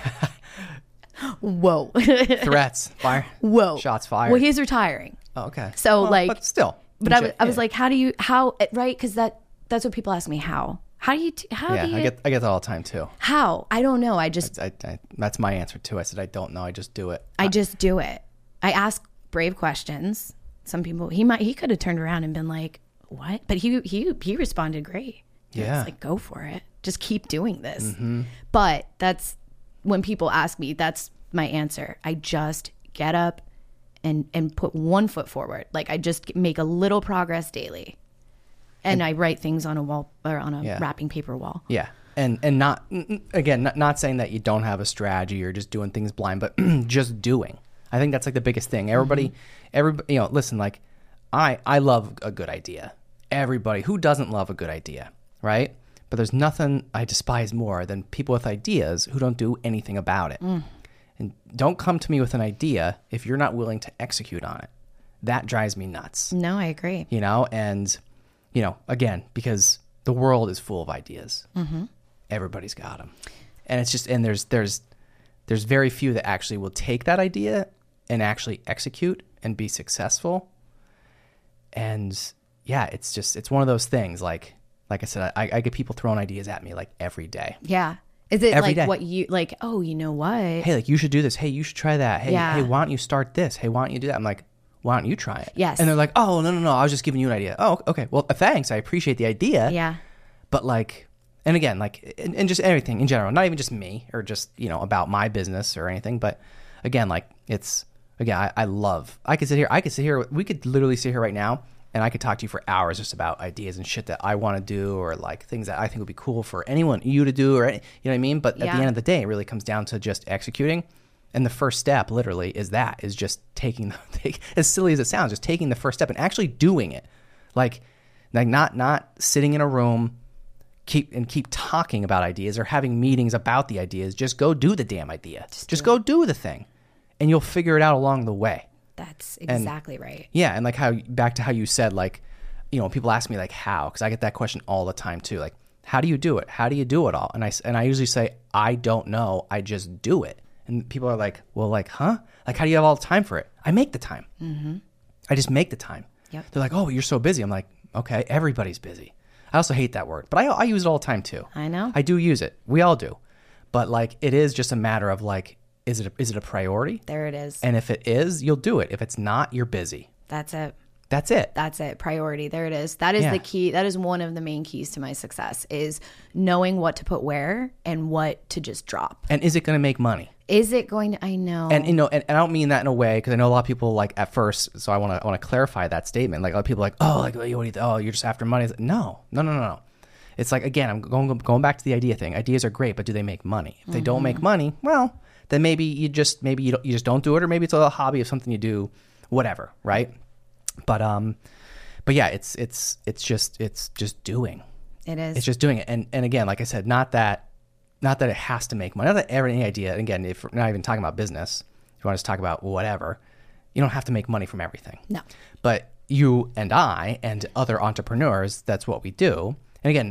A: whoa.
C: Threats. Fire.
A: Whoa.
C: Shots fired.
A: Well, he's retiring.
C: Oh, okay.
A: So,
C: Well,
A: like-
C: but still.
A: But I was, I was
C: Yeah.
A: like, how do you, how, right? Because that, that's what people ask me. How? How do you, t- how
C: Yeah,
A: do you,
C: I get I get that all the time too.
A: how? I don't know. I just,
C: I, I, that's my answer too. I said I don't know. I just do it.
A: I just do it. I ask brave questions. Some people, he might, he could have turned around and been like, what? But he, he, he responded great.
C: Yeah.
A: It's like, go for it. Just keep doing this.
C: Mm-hmm.
A: But that's when people ask me, that's my answer. I just get up and, and put one foot forward. Like I just make a little progress daily. And, and I write things on a wall or on a
C: yeah.
A: wrapping paper wall.
C: Yeah. And, and not, again, not, not saying that you don't have a strategy or just doing things blind, but just doing. I think that's like the biggest thing. Everybody, mm-hmm. everybody, you know, listen, like I, I love a good idea. Everybody, who doesn't love a good idea, right? But there's nothing I despise more than people with ideas who don't do anything about it. Mm. And don't come to me with an idea if you're not willing to execute on it. That drives me nuts.
A: No, I agree.
C: You know, and, you know, again, because the world is full of ideas. Mm-hmm. Everybody's got them. And it's just, and there's, there's, there's very few that actually will take that idea and actually execute and be successful. And yeah, it's just, it's one of those things. Like, like I said, I, I get people throwing ideas at me like every day.
A: Yeah. Is it
C: every
A: like
C: day.
A: what you, like, oh, you know what?
C: Hey, like you should do this. Hey, you should try that. Hey,
A: yeah.
C: hey, why don't you start this? Hey, why don't you do that? I'm like, why don't you try it?
A: Yes.
C: And they're like, oh, no, no, no. I was just giving you an idea. Oh, okay. Well, thanks. I appreciate the idea.
A: Yeah.
C: But like, and again, like, and, and just everything in general, not even just me or just, you know, about my business or anything. But again, like it's, again, I, I love, I could sit here, I could sit here, we could literally sit here right now and I could talk to you for hours just about ideas and shit that I want to do or like things that I think would be cool for anyone, you to do or, any, you know what I mean? But at
A: yeah.
C: the end of the day, it really comes down to just executing. And the first step literally is that, is just taking, take, as silly as it sounds, just taking the first step and actually doing it. Like, like not, not sitting in a room, keep and keep talking about ideas or having meetings about the ideas. Just go do the damn idea. Just, just do go it. do the thing and you'll figure it out along the way.
A: That's exactly
C: and,
A: right.
C: Yeah. And like how, back to how you said, like, you know, people ask me like how, cause I get that question all the time too. Like, how do you do it? How do you do it all? And I, and I usually say, I don't know. I just do it. And people are like, well, like, huh? Like, how do you have all the time for it? I make the time. Mm-hmm. I just make the time.
A: Yep.
C: They're like, oh, you're so busy. I'm like, okay, everybody's busy. I also hate that word, but I, I use it all the time too.
A: I know.
C: I do use it. We all do. But like, it is just a matter of like, is it a, is it a priority?
A: There it is.
C: And if it is, you'll do it. If it's not, you're busy.
A: That's it.
C: That's it.
A: That's it. Priority. There it is. That is
C: Yeah.
A: the key. That is one of the main keys to my success is knowing what to put where and what to just drop.
C: And is it going to make money?
A: Is it going to, I know.
C: And you know, and, and I don't mean that in a way because I know a lot of people like at first. So I want to I want to clarify that statement. Like a lot of people are like, oh, like what do you, oh, you're just after money. It's like, no, no, no, no, no. It's like again, I'm going going back to the idea thing. Ideas are great, but do they make money? If they mm-hmm. don't make money, well, then maybe you just maybe you don't, you just don't do it, or maybe it's a hobby of something you do, whatever, right? But um, but yeah, it's it's it's just it's just doing.
A: It is.
C: It's just doing it, and and again, like I said, not that. Not that it has to make money. Not that every any idea. And again, if we're not even talking about business, if you want to just talk about whatever, you don't have to make money from everything.
A: No.
C: But you and I and other entrepreneurs, that's what we do. And again,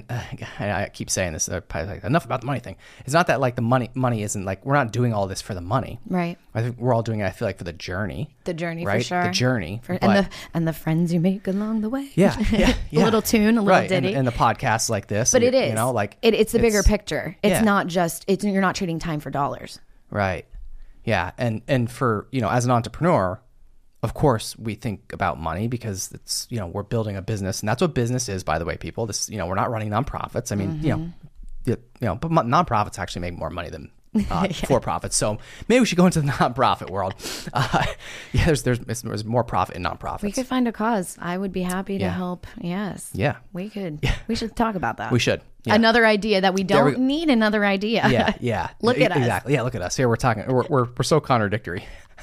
C: I keep saying this, probably like, enough about the money thing. It's not that like the money money isn't like, we're not doing all this for the money.
A: Right.
C: I think we're all doing it, I feel like, for the journey.
A: The journey,
C: right?
A: for sure.
C: The journey.
A: For,
C: but,
A: and the and the friends you make along the way.
C: Yeah. yeah, yeah.
A: A little tune, a little
C: right.
A: ditty.
C: And, and the podcasts like this.
A: But
C: and,
A: it is.
C: You know, like
A: it, it's the bigger
C: it's,
A: picture. It's
C: yeah.
A: not just, it's you're not trading time for dollars.
C: Right. Yeah. And and for, you know, as an entrepreneur, of course, we think about money because it's, you know, we're building a business, and that's what business is, by the way, people. This, you know, we're not running nonprofits. I mean, mm-hmm. you know, you, you know, but nonprofits actually make more money than uh, yeah. for profits. So maybe we should go into the nonprofit world. Uh, yeah, there's, there's there's more profit in nonprofits.
A: We could find a cause. I would be happy
C: yeah.
A: to help. Yes.
C: Yeah.
A: We could.
C: Yeah.
A: We should talk about that.
C: We should. Yeah.
A: Another idea that we don't we need another idea.
C: Yeah. Yeah.
A: Look at
C: exactly.
A: us.
C: Exactly. Yeah. Look at us. Here we're talking. We're we're, we're so contradictory.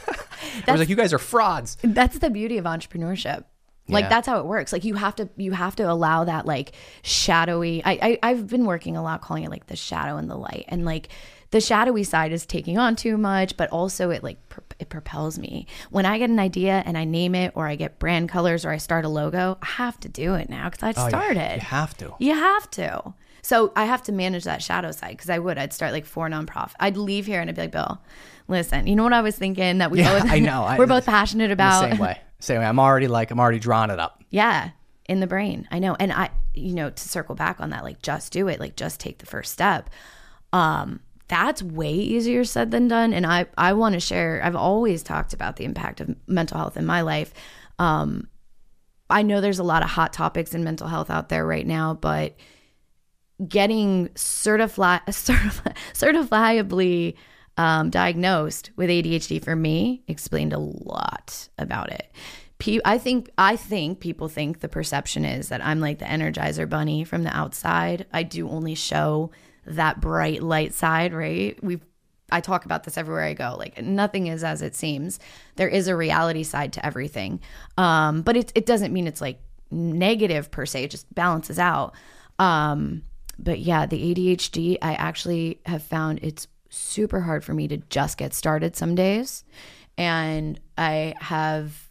C: I was like, you guys are frauds.
A: That's the beauty of entrepreneurship. Like
C: yeah.
A: that's how it works. Like you have to, you have to allow that like shadowy, I, I, I've been working a lot calling it like the shadow and the light, and like the shadowy side is taking on too much, but also it like, it propels me. When I get an idea and I name it, or I get brand colors, or I start a logo, I have to do it now because I
C: oh,
A: started.
C: You, you have to.
A: You have to. So I have to manage that shadow side because I would. I'd start like four nonprofit. I'd leave here and I'd be like, Bill, listen, you know what I was thinking that we
C: yeah,
A: both,
C: I know.
A: we're
C: I,
A: both passionate about.
C: The same way. Same way. I'm already like, I'm already drawing it up.
A: Yeah. In the brain. I know. And I, you know, to circle back on that, like just do it, like just take the first step. Um, that's way easier said than done. And I, I want to share, I've always talked about the impact of mental health in my life. Um, I know there's a lot of hot topics in mental health out there right now, but getting certifi- certifi- certifiably um, diagnosed with A D H D for me explained a lot about it. Pe- I think I think people think the perception is that I'm like the Energizer Bunny from the outside. I do only show that bright light side, right? We I talk about this everywhere I go. Like nothing is as it seems. There is a reality side to everything. Um, but it it doesn't mean it's like negative per se. It just balances out. Um, but yeah, the A D H D, I actually have found it's super hard for me to just get started some days. And I have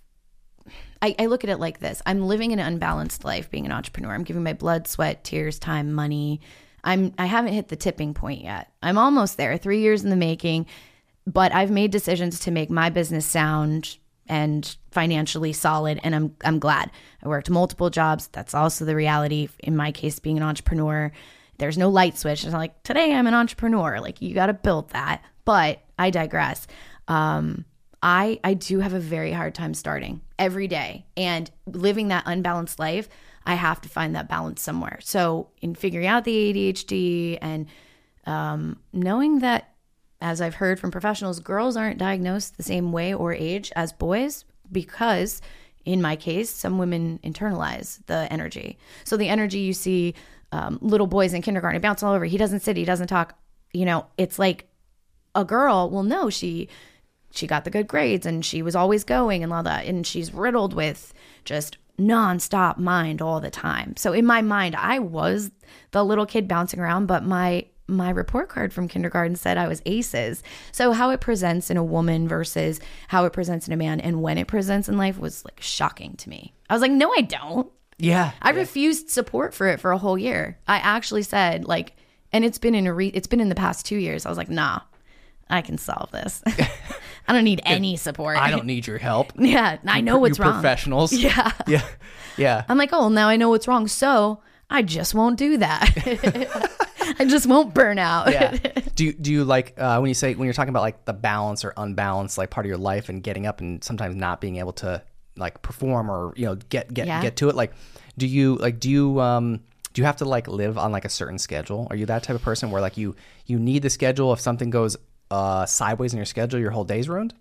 A: I, I look at it like this. I'm living an unbalanced life being an entrepreneur. I'm giving my blood, sweat, tears, time, money. I'm, I haven't hit the tipping point yet. I'm almost there, three years in the making, but I've made decisions to make my business sound and financially solid, and I'm I'm glad. I worked multiple jobs. That's also the reality. In my case, being an entrepreneur, there's no light switch. It's not like, today I'm an entrepreneur. Like, you got to build that. But I digress. Um, I I do have a very hard time starting every day. And living that unbalanced life, I have to find that balance somewhere. So in figuring out the A D H D and um, knowing that, as I've heard from professionals, girls aren't diagnosed the same way or age as boys, because in my case, some women internalize the energy. So the energy you see um, little boys in kindergarten bounce all over. He doesn't sit, he doesn't talk. You know, it's like a girl will know she she got the good grades and she was always going and all that. And she's riddled with just nonstop mind all the time. So in my mind, I was the little kid bouncing around, but my my report card from kindergarten said I was aces. So how it presents in a woman versus how it presents in a man and when it presents in life was like shocking to me. I was like, no, I don't.
C: Yeah.
A: I
C: yeah.
A: refused support for it for a whole year. I actually said like, and it's been in a re- it's been in the past two years. I was like, nah, I can solve this. I don't need any support.
C: I don't need your help.
A: Yeah, I know what's
C: you
A: wrong.
C: Professionals.
A: Yeah.
C: Yeah. Yeah.
A: I'm like, oh, well, now I know what's wrong. So I just won't do that. I just won't burn out.
C: Yeah. Do you, do you like, uh, when you say, when you're talking about like the balance or unbalance, like part of your life and getting up and sometimes not being able to like perform or, you know, get, get,
A: Yeah.
C: get to it. Like, do you like, do you, um, do you have to like live on like a certain schedule? Are you that type of person where like you, you need the schedule? If something goes uh, sideways in your schedule, your whole day's ruined?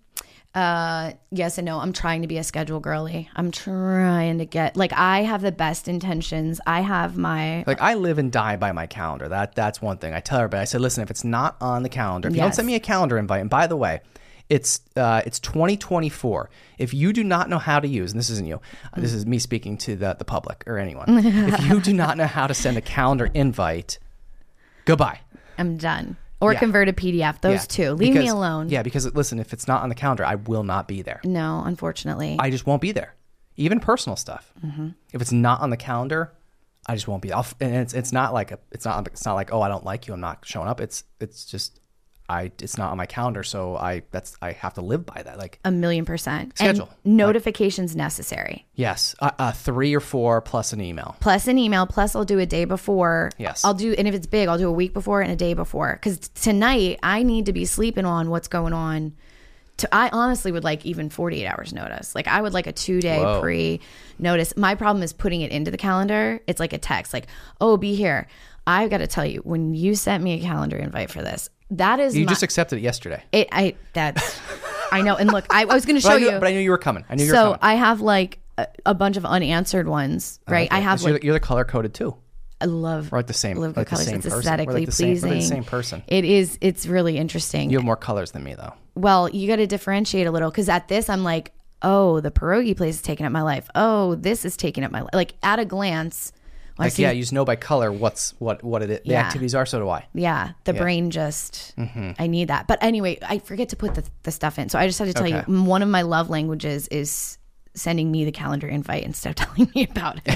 A: Uh, yes and no. I'm trying to be a schedule girly. I'm trying to get, like, I have the best intentions. I have my,
C: Like I live and die by my calendar. That that's one thing. I tell everybody, I said, listen, if it's not on the calendar, if you don't
A: Yes.
C: send me a calendar invite, and by the way, it's uh, it's twenty twenty-four. If you do not know how to use, and this isn't you, uh, this is me speaking to the, the public or anyone. If you do not know how to send a calendar invite, goodbye.
A: I'm done. Or
C: Yeah.
A: convert a P D F. Those
C: Yeah.
A: two. Leave me
C: Because-
A: alone.
C: Yeah, because listen, if it's not on the calendar, I will not be there.
A: No, unfortunately.
C: I just won't be there. Even personal stuff. Mm-hmm. If it's not on the calendar, I just won't be. I'll, and it's it's not like a, it's not it's not like, oh, I don't like you, I'm not showing up. It's it's just I it's not on my calendar, so I that's I have to live by that. Like
A: a million percent.
C: Schedule.
A: And notifications necessary.
C: yes, uh, uh, three or four plus an email.
A: Plus an email. Plus I'll do a day before.
C: Yes.
A: I'll do, and if it's big, I'll do a week before and a day before. Because tonight I need to be sleeping on what's going on. To, I honestly would like even forty-eight hours notice. Like I would like a two day
C: Whoa.
A: pre notice. My problem is putting it into the calendar. It's like a text like, oh, be here. I've got to tell you, when you sent me a calendar invite for this, that is
C: You
A: my,
C: just accepted it yesterday.
A: it. I that's I know. And look, I, I was going to
C: But
A: show
C: I, knew,
A: you.
C: but I knew you were coming. I knew you were
A: So
C: coming.
A: I have like a, a bunch of unanswered ones, right?
C: Okay.
A: I have
C: So you're,
A: like
C: the- you're the color coded too.
A: I love
C: We're like the same.
A: love
C: like
A: the colors.
C: same
A: It's
C: person. We're
A: aesthetically
C: like the same,
A: pleasing.
C: We're the same person.
A: It is. It's really interesting.
C: You have more colors than me though.
A: Well, you got to differentiate a little because at this, I'm like, oh, the pierogi place is taking up my life. Oh, this is taking up my life. Like at a glance, when I
C: Like
A: see-
C: yeah, you just know by color what's what what it is. The
A: Yeah.
C: activities are. So do I.
A: yeah, the brain just, I need that. But anyway, I forget to put the, the stuff in. So I just had to tell
C: Okay.
A: you, one of my love languages is sending me the calendar invite instead of telling me about it.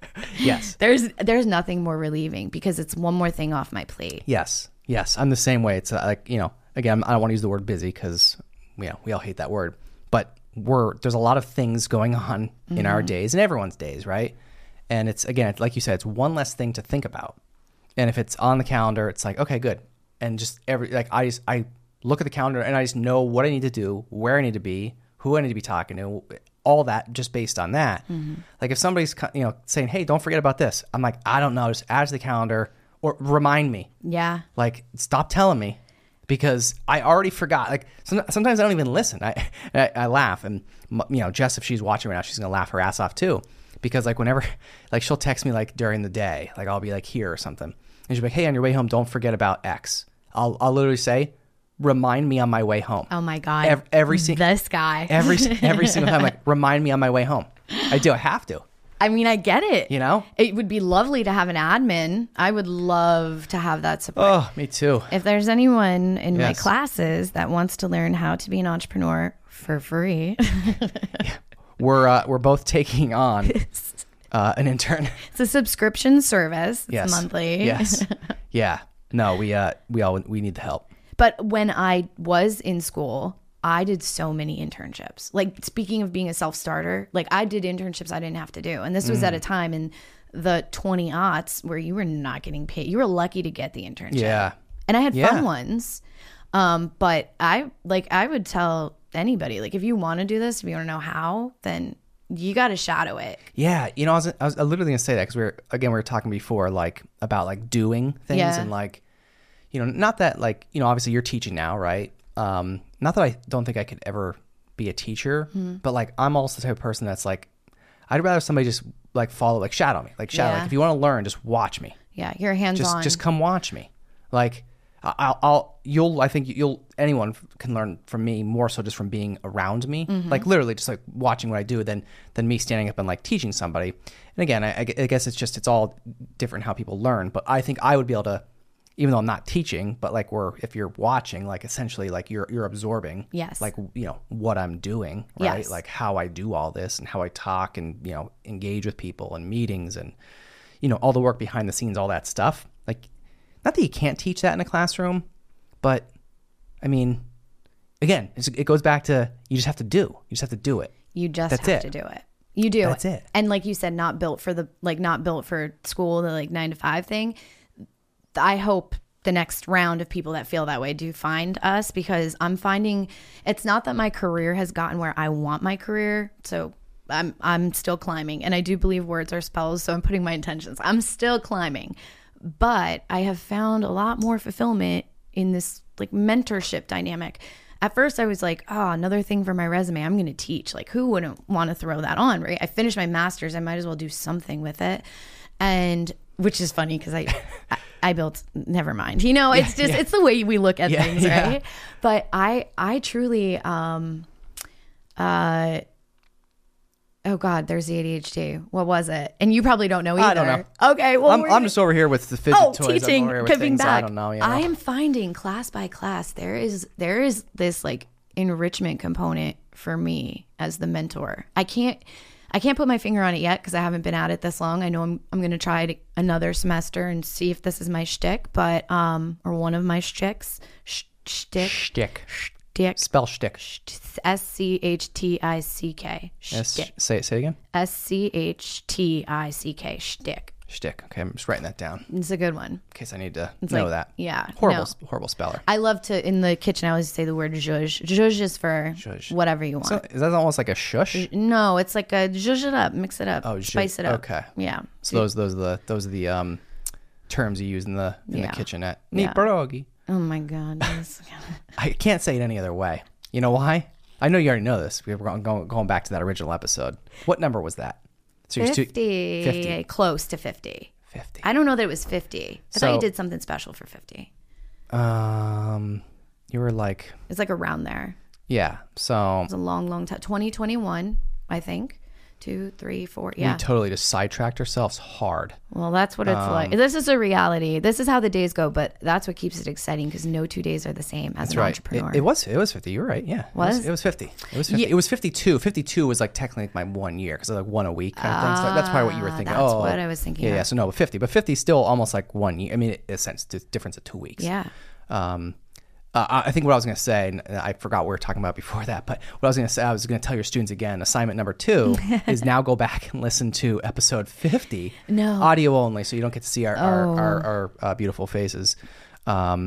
C: Yes.
A: There's there's nothing more relieving because it's one more thing off my plate.
C: Yes, yes, I'm the same way. It's uh, like, you know, again, I don't want to use the word busy because, you know, we all hate that word. But we're there's a lot of things going on in our days and everyone's days, right? And it's again, like you said, it's one less thing to think about. And if it's on the calendar, it's like, okay, good. and just every like I just I look at the calendar and I just know what I need to do, where I need to be, who I need to be talking to, all that just based on that. Mm-hmm. Like if somebody's you know saying, hey, don't forget about this, I'm like, I don't know, just add to the calendar or remind me.
A: Yeah.
C: Like stop telling me because I already forgot. Like sometimes I don't even listen. I I, I laugh and you know Jess, if she's watching right now, she's gonna laugh her ass off too. Because like whenever, like she'll text me like during the day, like I'll be like here or something. And she'll be like, hey, on your way home, don't forget about X. I'll I'll literally say, remind me on my way home.
A: Oh my God.
C: Every, every si-
A: This guy.
C: every every single time, like remind me on my way home. I do. I have to.
A: I mean, I get it.
C: You know?
A: It would be lovely to have an admin. I would love to have that support.
C: Oh, me too.
A: If there's anyone in
C: Yes.
A: my classes that wants to learn how to be an entrepreneur for free.
C: We're uh, we're both taking on uh, an intern.
A: It's a subscription service. It's
C: Yes.
A: monthly.
C: Yes. Yeah. No, we uh we all we need the help.
A: But when I was in school, I did so many internships. Like speaking of being a self-starter, like I did internships I didn't have to do. And this was
C: Mm.
A: at a time in the twenty aughts where you were not getting paid. You were lucky to get the internship.
C: Yeah.
A: And I had
C: Yeah.
A: fun ones. Um, but I like I would tell anybody, like if you want to do this, if you want to know how, then you got to shadow it.
C: Yeah, you know, I was I was literally gonna say that because we were again we were talking before like about like doing things
A: Yeah.
C: and like you know not that like you know obviously you're teaching now, right? Um, not that I don't think I could ever be a teacher,
A: Mm-hmm.
C: but like I'm also the type of person that's like I'd rather somebody just like follow like shadow me, like shadow.
A: Yeah.
C: Like if you want to learn, just watch me.
A: Yeah, you're hands
C: Just
A: on.
C: just come watch me. Like I'll, I'll you'll I think you'll anyone can learn from me more so just from being around me,
A: Mm-hmm.
C: like literally just like watching what I do than than me standing up and like teaching somebody. And again, I, I guess it's just it's all different how people learn. But I think I would be able to, even though I'm not teaching, but like we're if you're watching, like essentially like you're you're absorbing,
A: Yes.
C: like you know what I'm doing, right?
A: Yes.
C: Like how I do all this and how I talk and you know engage with people and meetings and you know all the work behind the scenes, all that stuff, like. Not that you can't teach that in a classroom, but I mean, again, it's, it goes back to you just have to do. You just have to do it.
A: You just
C: That's
A: have
C: it.
A: to do it. You do.
C: That's it.
A: And like you said, not built for the like not built for school, the like nine to five thing. I hope the next round of people that feel that way do find us because I'm finding it's not that my career has gotten where I want my career. So I'm I'm still climbing, and I do believe words are spells. So I'm putting my intentions. I'm still climbing. But I have found a lot more fulfillment in this like mentorship dynamic. At first I was like, oh, another thing for my resume, I'm going to teach. Like who wouldn't want to throw that on, right? I finished my master's. I might as well do something with it. And which is funny because I, I, I built, never mind. You know, it's just,
C: yeah.
A: it's the way we look at
C: Yeah,
A: things,
C: yeah.
A: right? But I, I truly, um, uh, oh God, there's the A D H D. What was it? And you probably don't know either.
C: I don't know.
A: Okay, well,
C: I'm,
A: we're
C: I'm
A: gonna-
C: just over here with the fidget
A: oh,
C: toys. I'm
A: teaching,
C: over here with
A: giving
C: things
A: back.
C: I don't know. You know?
A: I am finding class by class there is there is this like enrichment component for me as the mentor. I can't I can't put my finger on it yet because I haven't been at it this long. I know I'm I'm going to try it another semester and see if this is my shtick, but um or one of my shticks. Sh- shtick.
C: Shtick.
A: Shtick.
C: Spell shtick.
A: S C H T I C K.
C: S-
A: Shtick.
C: say, say it again.
A: S C H T I C K. Shtick.
C: Shtick. Okay, I'm just writing that down in
A: It's a good one.
C: case I need to
A: It's
C: know
A: like-
C: that.
A: yeah,
C: Horrible,
A: no.
C: horrible speller.
A: I love to, in the kitchen, I always say the word zhuzh. Zhuzh is for
C: Zhuzh.
A: whatever you want.
C: So is that almost like a shush?
A: no, it's like a zhuzh it up, mix it up,
C: Oh, zhuzh.
A: spice it up.
C: Okay.
A: Yeah.
C: So those those are the those are the um terms you use in the in
A: Yeah.
C: the kitchenette.
A: Yeah.
C: Meat pierogi.
A: Oh my God. Yes.
C: I can't say it any other way. You know why? I know you already know this. We were going, going, going back to that original episode. What number was that? So you're two-
A: fifty,
C: fifty.
A: Close to fifty.
C: fifty.
A: I don't know that it was fifty. I thought
C: So-
A: you did something special for fifty.
C: Um, you were like,
A: It's like around there.
C: yeah. So
A: It's a long, long time. twenty twenty-one, I think. Two, three, four.
C: we
A: Yeah.
C: totally just sidetracked ourselves hard.
A: Well, that's what it's
C: Um,
A: like. This is a reality. This is how the days go, but that's what keeps it exciting because no two days are the same as
C: That's
A: an
C: right.
A: entrepreneur.
C: It, it was it was fifty. You were right. Yeah. It
A: Was?
C: It was fifty. It was fifty.
A: Yeah.
C: It was fifty-two. fifty-two was like technically like my one year because like one a week kind of thing. So that's probably what you were thinking.
A: Ah, that's
C: oh,
A: what I was thinking
C: Yeah,
A: of.
C: yeah. So no, but fifty. But fifty is still almost like one year. I mean, in a sense, the difference of two weeks.
A: Yeah.
C: Um, uh, I I think what I was going to say, and I forgot what we were talking about before that, but what I was going to say, I was going to tell your students again, assignment number two is now go back and listen to episode fifty.
A: No.
C: Audio only, so you don't get to see our, our,
A: Oh.
C: our, our uh, beautiful faces. Um,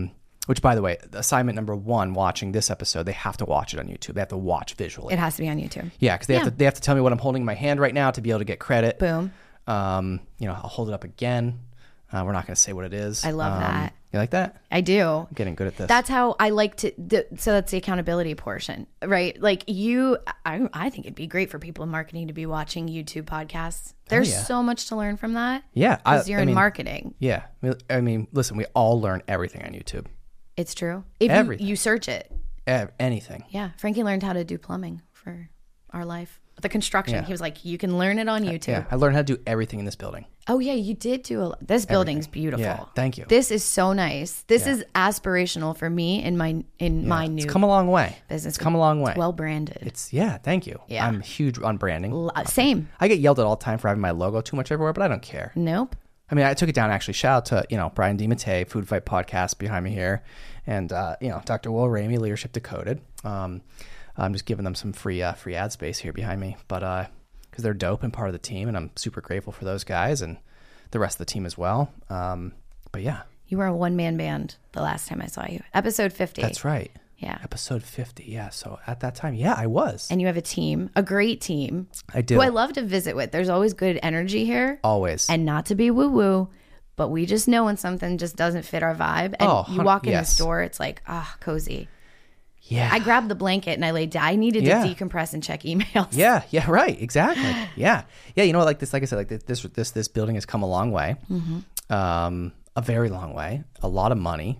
C: Which, by the way, assignment number one, watching this episode, they have to watch it on YouTube. They have to watch visually.
A: It has to be on YouTube.
C: Yeah, because they,
A: Yeah.
C: have to they have to tell me what I'm holding in my hand right now to be able to get credit.
A: Boom.
C: Um, you know, I'll hold it up again. Uh, we're not going to say what it is.
A: I love
C: um,
A: that.
C: You like that?
A: I do.
C: I'm getting good at this.
A: That's how I like to. The, so that's the accountability portion, right? Like you, I, I think it'd be great for people in marketing to be watching YouTube podcasts. There's
C: yeah.
A: so much to learn from that.
C: Yeah, I-
A: because you're
C: I
A: in
C: mean-
A: marketing.
C: Yeah. I mean- I mean, listen, we all learn everything on YouTube.
A: It's true. If you,
C: Everything.
A: you search it,
C: Ev- anything.
A: yeah. Frankie learned how to do plumbing for our life. The construction.
C: Yeah.
A: He was like, you can learn it on YouTube.
C: Yeah, I learned how to do everything in this building.
A: Oh yeah, you did do a lot. This building's beautiful.
C: Yeah, thank you.
A: This is so nice. This
C: Yeah.
A: is aspirational for me in my in my new
C: It's come a long way.
A: business.
C: It's come a long way.
A: It's well branded.
C: It's yeah, thank you.
A: Yeah.
C: I'm huge on branding.
A: L- Same.
C: I get yelled at all the time for having my logo too much everywhere, but I don't care.
A: Nope.
C: I mean, I took it down actually. Shout out to, you know, Brian DiMattei, Food Fight Podcast behind me here, and uh, you know, Doctor Will Ramey, Leadership Decoded. Um, I'm just giving them some free uh, free ad space here behind me, but uh, because they're dope and part of the team, and I'm super grateful for those guys and the rest of the team as well. Um, but yeah,
A: You were a one man band the last time I saw you. Episode fifty.
C: that's right.
A: Yeah.
C: Episode fifty. Yeah. So at that time, yeah, I was.
A: And you have a team, a great team.
C: I do.
A: Who I love to visit with. There's always good energy here.
C: Always.
A: And not to be woo woo, but we just know when something just doesn't fit our vibe. And
C: Oh,
A: you
C: hun-
A: walk in
C: yes.
A: the store, it's like, ah, cozy.
C: yeah.
A: I grabbed the blanket and I laid down. I needed
C: Yeah.
A: to decompress and check emails.
C: Yeah, yeah, right, exactly. Yeah, yeah. You know, like this, like I said, like this, this, this building has come a long way,
A: Mm-hmm.
C: um, a very long way, a lot of money.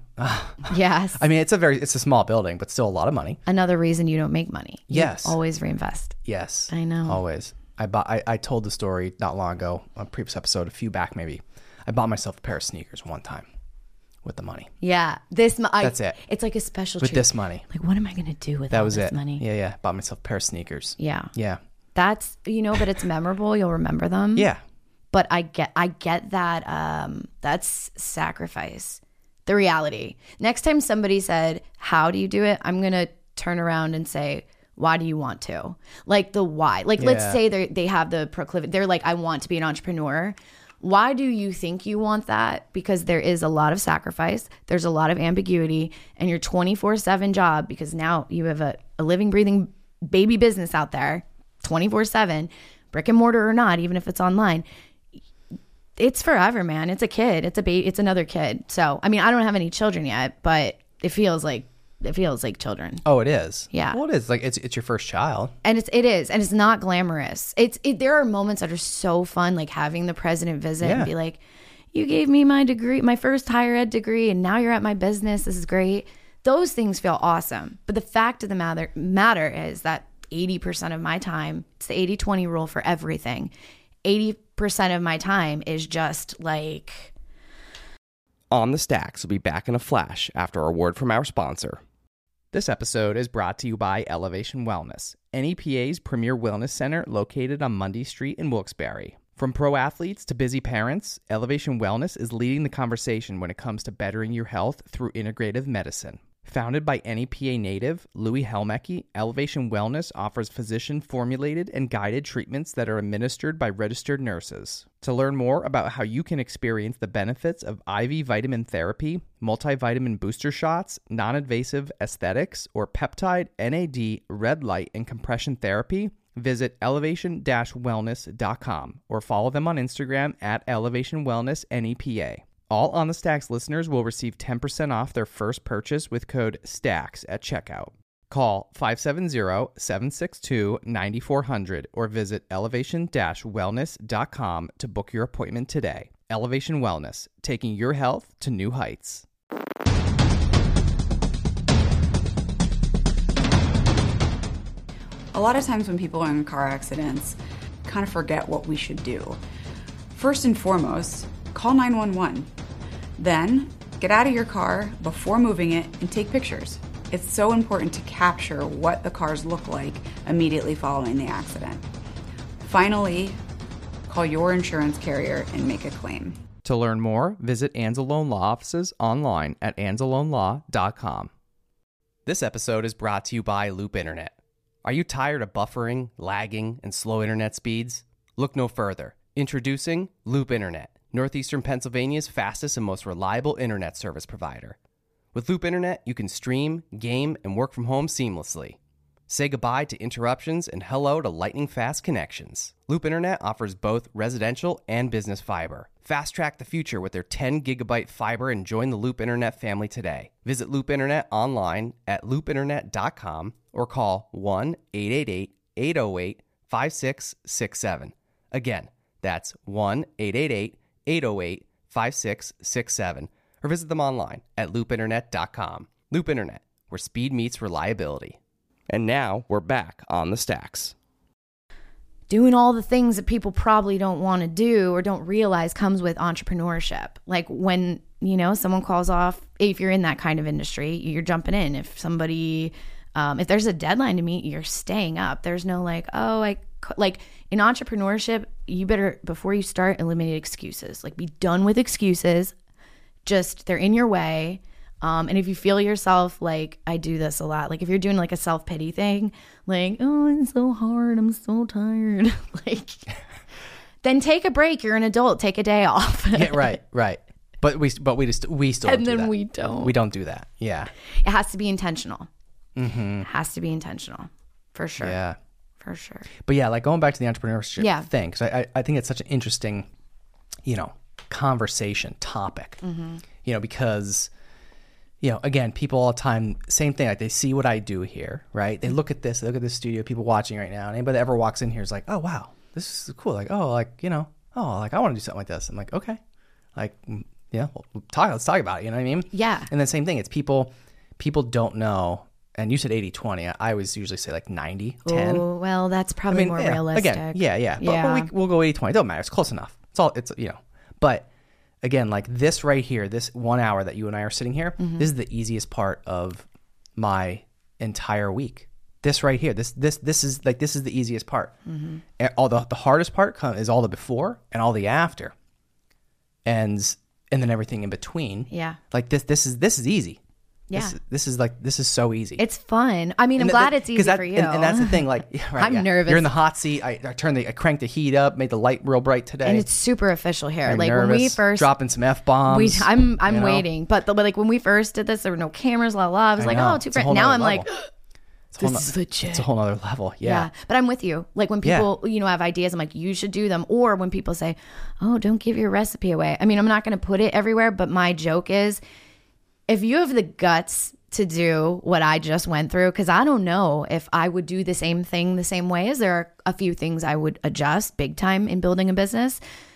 A: Yes.
C: I mean, it's a very, it's a small building, but still a lot of money.
A: Another reason you don't make money. You
C: Yes.
A: always reinvest.
C: Yes,
A: I know.
C: always. I bought. I, I told the story not long ago, on a previous episode, a few back maybe. I bought myself a pair of sneakers one time with the money.
A: Yeah. This mo- I,
C: That's it.
A: It's like a special
C: With
A: treat.
C: this money,
A: Like, what am I going to do with
C: that
A: all
C: was
A: this
C: it.
A: money?
C: Yeah, yeah. Bought myself a pair of sneakers.
A: Yeah.
C: Yeah,
A: That's, you know, but it's memorable. You'll remember them.
C: yeah.
A: But I get I get that um that's sacrifice. The reality. Next time somebody said, "How do you do it?" I'm going to turn around and say, "Why do you want to?" Like the why. Like let's
C: Yeah.
A: say they they have the proclivity. They're like, "I want to be an entrepreneur." Why do you think you want that? Because there is a lot of sacrifice. There's a lot of ambiguity, and your twenty-four seven job, because now you have a, a living, breathing baby business out there, twenty-four seven, brick and mortar or not, even if it's online. It's forever, man. It's a kid. It's a baby. It's another kid. So, I mean, I don't have any children yet, but it feels like it feels like children.
C: Oh, it is.
A: Yeah.
C: Well, it is. Like it's it's your first child.
A: And it's it is, and it's not glamorous. It's it, there are moments that are so fun, like having the president visit
C: Yeah.
A: and be like, "You gave me my degree, my first higher ed degree, and now you're at my business. This is great." Those things feel awesome. But the fact of the matter matter is that eighty percent of my time, it's the eighty twenty rule for everything. eighty percent of my time is just like
C: On the Stacks will be back in a flash after a word from our sponsor. This episode is brought to you by Elevation Wellness, N E P A's premier wellness center located on Mundy Street in Wilkes-Barre. From pro athletes to busy parents, Elevation Wellness is leading the conversation when it comes to bettering your health through integrative medicine. Founded by N E P A native Louis Helmecke, Elevation Wellness offers physician-formulated and guided treatments that are administered by registered nurses. To learn more about how you can experience the benefits of I V vitamin therapy, multivitamin booster shots, non-invasive aesthetics, or peptide, N A D, red light, and compression therapy, visit elevation dash wellness dot com or follow them on Instagram at Elevation Wellness N E P A. All On the Stacks listeners will receive ten percent off their first purchase with code STACKS at checkout. Call five seven zero, seven six two, nine four zero zero or visit elevation dash wellness dot com to book your appointment today. Elevation Wellness, taking your health to new heights.
D: A lot of times when people are in car accidents, kind of forget what we should do. First and foremost, call nine one one. Then, get out of your car before moving it and take pictures. It's so important to capture what the cars look like immediately following the accident. Finally, call your insurance carrier and make a claim.
C: To learn more, visit Anzalone Law offices online at anzalone law dot com. This episode is brought to you by Loop Internet. Are you tired of buffering, lagging, and slow internet speeds? Look no further. Introducing Loop Internet, Northeastern Pennsylvania's fastest and most reliable internet service provider. With Loop Internet, you can stream, game, and work from home seamlessly. Say goodbye to interruptions and hello to lightning-fast connections. Loop Internet offers both residential and business fiber. Fast-track the future with their ten gigabyte fiber and join the Loop Internet family today. Visit Loop Internet online at loop internet dot com or call one eight eight eight, eight oh eight, five six six seven. Again, that's one eight eight eight, eight oh eight, five six six seven. Or visit them online at loop internet dot com. Loop Internet, where speed meets reliability. And now we're back on the stacks.
A: Doing all the things that people probably don't want to do or don't realize comes with entrepreneurship. Like when, you know, someone calls off, if you're in that kind of industry, you're jumping in. If somebody, um, if there's a deadline to meet, you're staying up. There's no like, oh, I, like in entrepreneurship, you better, before you start, eliminate excuses. Like be done with excuses. Just, they're in your way. Um, and if you feel yourself, like, I do this a lot. Like, if you're doing, like, a self-pity thing, like, oh, it's so hard. I'm so tired. Like, then take a break. You're an adult. Take a day off.
C: Yeah, right, right. But we, but we just, we still
A: and
C: don't do
A: then
C: that.
A: we don't.
C: We don't do that. Yeah.
A: It has to be intentional.
C: Mm-hmm.
A: It has to be intentional. For sure.
C: Yeah.
A: For sure.
C: But yeah, like going back to the entrepreneurship
A: yeah.
C: thing, because I, I, I think it's such an interesting, you know, conversation topic,
A: mm-hmm.
C: you know, because... You know, again, people all the time, same thing. Like they see what I do here, right? They look at this, they look at this studio, people watching right now. And anybody that ever walks in here is like, oh, wow, this is cool. Like, oh, like, you know, oh, like I want to do something like this. I'm like, okay. Like, yeah, well, talk, let's talk about it. You know what I mean?
A: Yeah.
C: And then same thing. It's people, people don't know. And you said eighty twenty. I always usually say like ninety ten.
A: Oh, well, that's probably
C: I mean,
A: more
C: yeah,
A: realistic.
C: Again, yeah, yeah. But,
A: yeah.
C: but we, we'll go eighty twenty. It don't matter. It's close enough. It's all, it's, you know, but again, like this right here, this one hour that you and I are sitting here, mm-hmm. this is the easiest part of my entire week. This right here, this this this is like this is the easiest part. Mm-hmm. And all the the hardest part is all the before and all the after, and and then everything in between.
A: Yeah,
C: like this this is this is easy.
A: Yeah,
C: this, this is like this is so easy.
A: It's fun. I mean, I'm
C: and
A: glad
C: that,
A: it's easy
C: that,
A: for you.
C: And, and that's the thing. Like, right,
A: I'm
C: yeah.
A: nervous.
C: You're in the hot seat. I, I turned the, I cranked the heat up, made the light real bright today.
A: And it's super official here.
C: I'm
A: like
C: nervous,
A: when we first
C: dropping some f bombs.
A: We, I'm I'm
C: you know?
A: waiting, but, the, but like when we first did this, there were no cameras, la la. I was
C: I
A: like,
C: know.
A: oh, too
C: It's a
A: fresh.
C: whole
A: Now I'm
C: nother
A: like,
C: level.
A: this is legit.
C: It's a whole other level. Yeah.
A: yeah. But I'm with you. Like when people, yeah. you know, have ideas, I'm like, you should do them. Or when people say, oh, don't give your recipe away. I mean, I'm not going to put it everywhere, but my joke is, if you have the guts to do what I just went through, because I don't know if I would do the same thing the same way, as there are a few things I would adjust big time in building a business.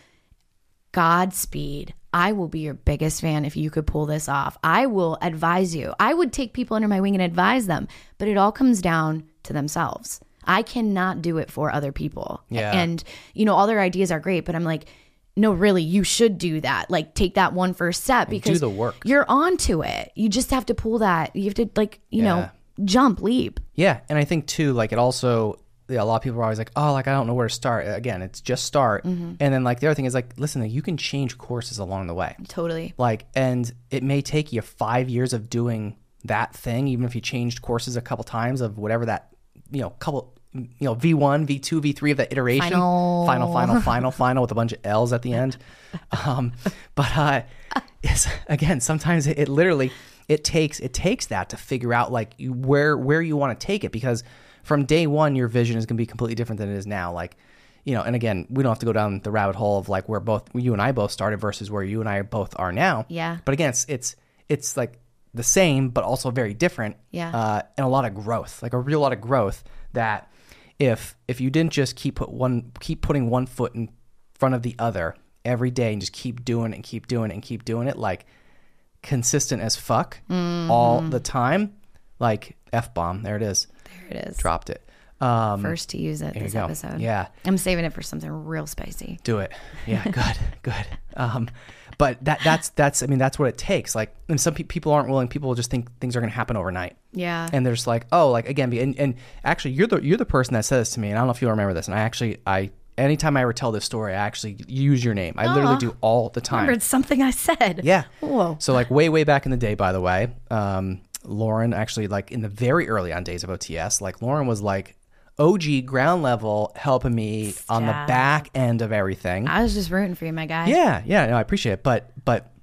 A: Godspeed. I will be your biggest fan if you could pull this off. I will advise you. I would take people under my wing and advise them, but it all comes down to themselves. I cannot do it for other people.
C: Yeah.
A: And, you know, all their ideas are great, but I'm like, no, really, you should do that. Like, take that one first step because
C: do the work.
A: You're onto it. You just have to pull that. You have to, like, you
C: Yeah.
A: know, jump, leap.
C: Yeah. And I think, too, like, it also, yeah, a lot of people are always like, oh, like, I don't know where to start. Again, it's just start. Mm-hmm. And then, like, the other thing is, like, listen, you can change courses along the way.
A: Totally.
C: Like, and it may take you five years of doing that thing, even if you changed courses a couple times of whatever that, you know, couple, you know, V one, V two, V three of that iteration.
A: Final.
C: Final, final, final, final with a bunch of L's at the end. Um, but uh, it's, again, sometimes it, it literally, it takes, it takes that to figure out, like, you, where, where you want to take it. Because from day one, your vision is going to be completely different than it is now. Like, you know, and again, we don't have to go down the rabbit hole of, like, where both, you and I both started versus where you and I both are now.
A: Yeah.
C: But again, it's, it's, it's like the same, but also very different.
A: Yeah.
C: Uh, and a lot of growth, like a real lot of growth that, If if you didn't just keep put one keep putting one foot in front of the other every day and just keep doing it and keep doing it and keep doing it, like consistent as fuck mm-hmm. all the time, like F-bomb, there it is.
A: There it is.
C: Dropped it. Um,
A: First to use it this episode.
C: Yeah.
A: I'm saving it for something real spicy.
C: Do it. Yeah, good, good. Um, but that that's that's I mean that's what it takes. Like, and some pe- people aren't willing. People just think things are going to happen overnight.
A: Yeah.
C: And they're just like, oh, like again, and, and actually, you're the you're the person that says this to me, and I don't know if you'll remember this. And I actually, I anytime I ever tell this story, I actually use your name. I
A: Aww.
C: literally do all the time.
A: Remember, it's something I said.
C: Yeah.
A: Whoa.
C: So like way way back in the day, by the way, um, Lauren actually like in the very early on days of O T S, like Lauren was like O G ground level helping me on the back end of everything.
A: I was just rooting for you, my guy.
C: Yeah, yeah, no, I appreciate it. But but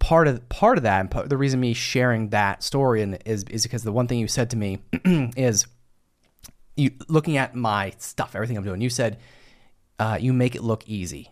C: part of part of that, and part, the reason me sharing that story and is is because the one thing you said to me is, you looking at my stuff, everything I'm doing. You said uh, you make it look easy,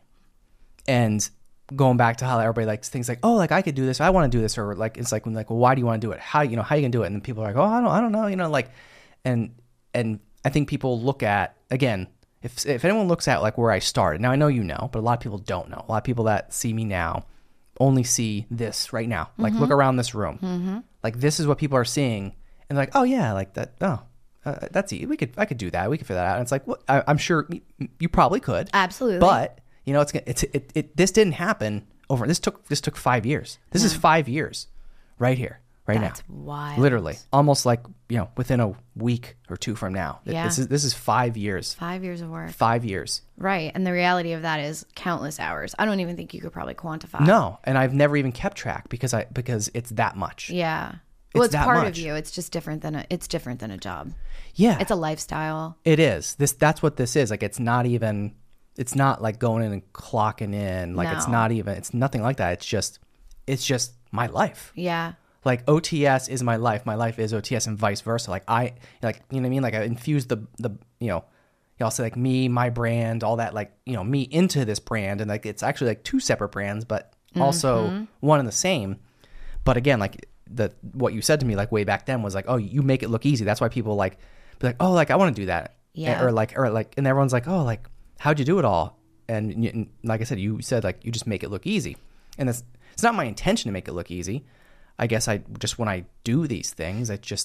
C: and going back to how everybody likes things like, oh, like I could do this, I want to do this, or like it's like when like, well, why do you want to do it? How you know how you can do it? And then people are like, oh, I don't, I don't know, you know, like, and and I think people look at again. If if anyone looks at like where I started, now I know you know, but a lot of people don't know. A lot of people that see me now only see this right now. Like
A: Mm-hmm.
C: look around this room. Mm-hmm. Like this is what people are seeing, and they're like, oh yeah, like that. Oh, uh, that's easy. We could I could do that. We could figure that out. And it's like, well, I, I'm sure you, you probably could.
A: Absolutely.
C: But you know, it's it's it, it. This didn't happen over. This took this took five years. This is five years, right here, right
A: That's
C: now.
A: wild.
C: Literally, almost like you know, within a week or two from now.
A: Yeah.
C: This is this is five years.
A: Five years of work.
C: Five years.
A: Right. And the reality of that is countless hours. I don't even think you could probably quantify.
C: No, and I've never even kept track because I because it's that much.
A: Yeah. Well, it's,
C: that
A: part
C: much.
A: of you. It's just different than a it's different than a job.
C: Yeah,
A: It's a lifestyle.
C: it is. This that's what this is. Like it's not even. It's not like going in and clocking in. Like it's
A: No.
C: not even. It's nothing like that. It's just. It's just my life.
A: Yeah.
C: Like O T S is my life. My life is O T S, and vice versa. Like I, like you know what I mean. Like I infuse the the you know, y'all say like me, my brand, all that. Like you know me into this brand, and like it's actually like two separate brands, but also
A: Mm-hmm.
C: one and the same. But again, like the what you said to me like way back then was like, oh, you make it look easy. That's why people like be like, oh, like I want to do that.
A: Yeah.
C: Or like or like, and everyone's like, oh, like how'd you do it all? And, and like I said, you said like you just make it look easy, and it's it's not my intention to make it look easy. I guess I just, when I do these things, I just,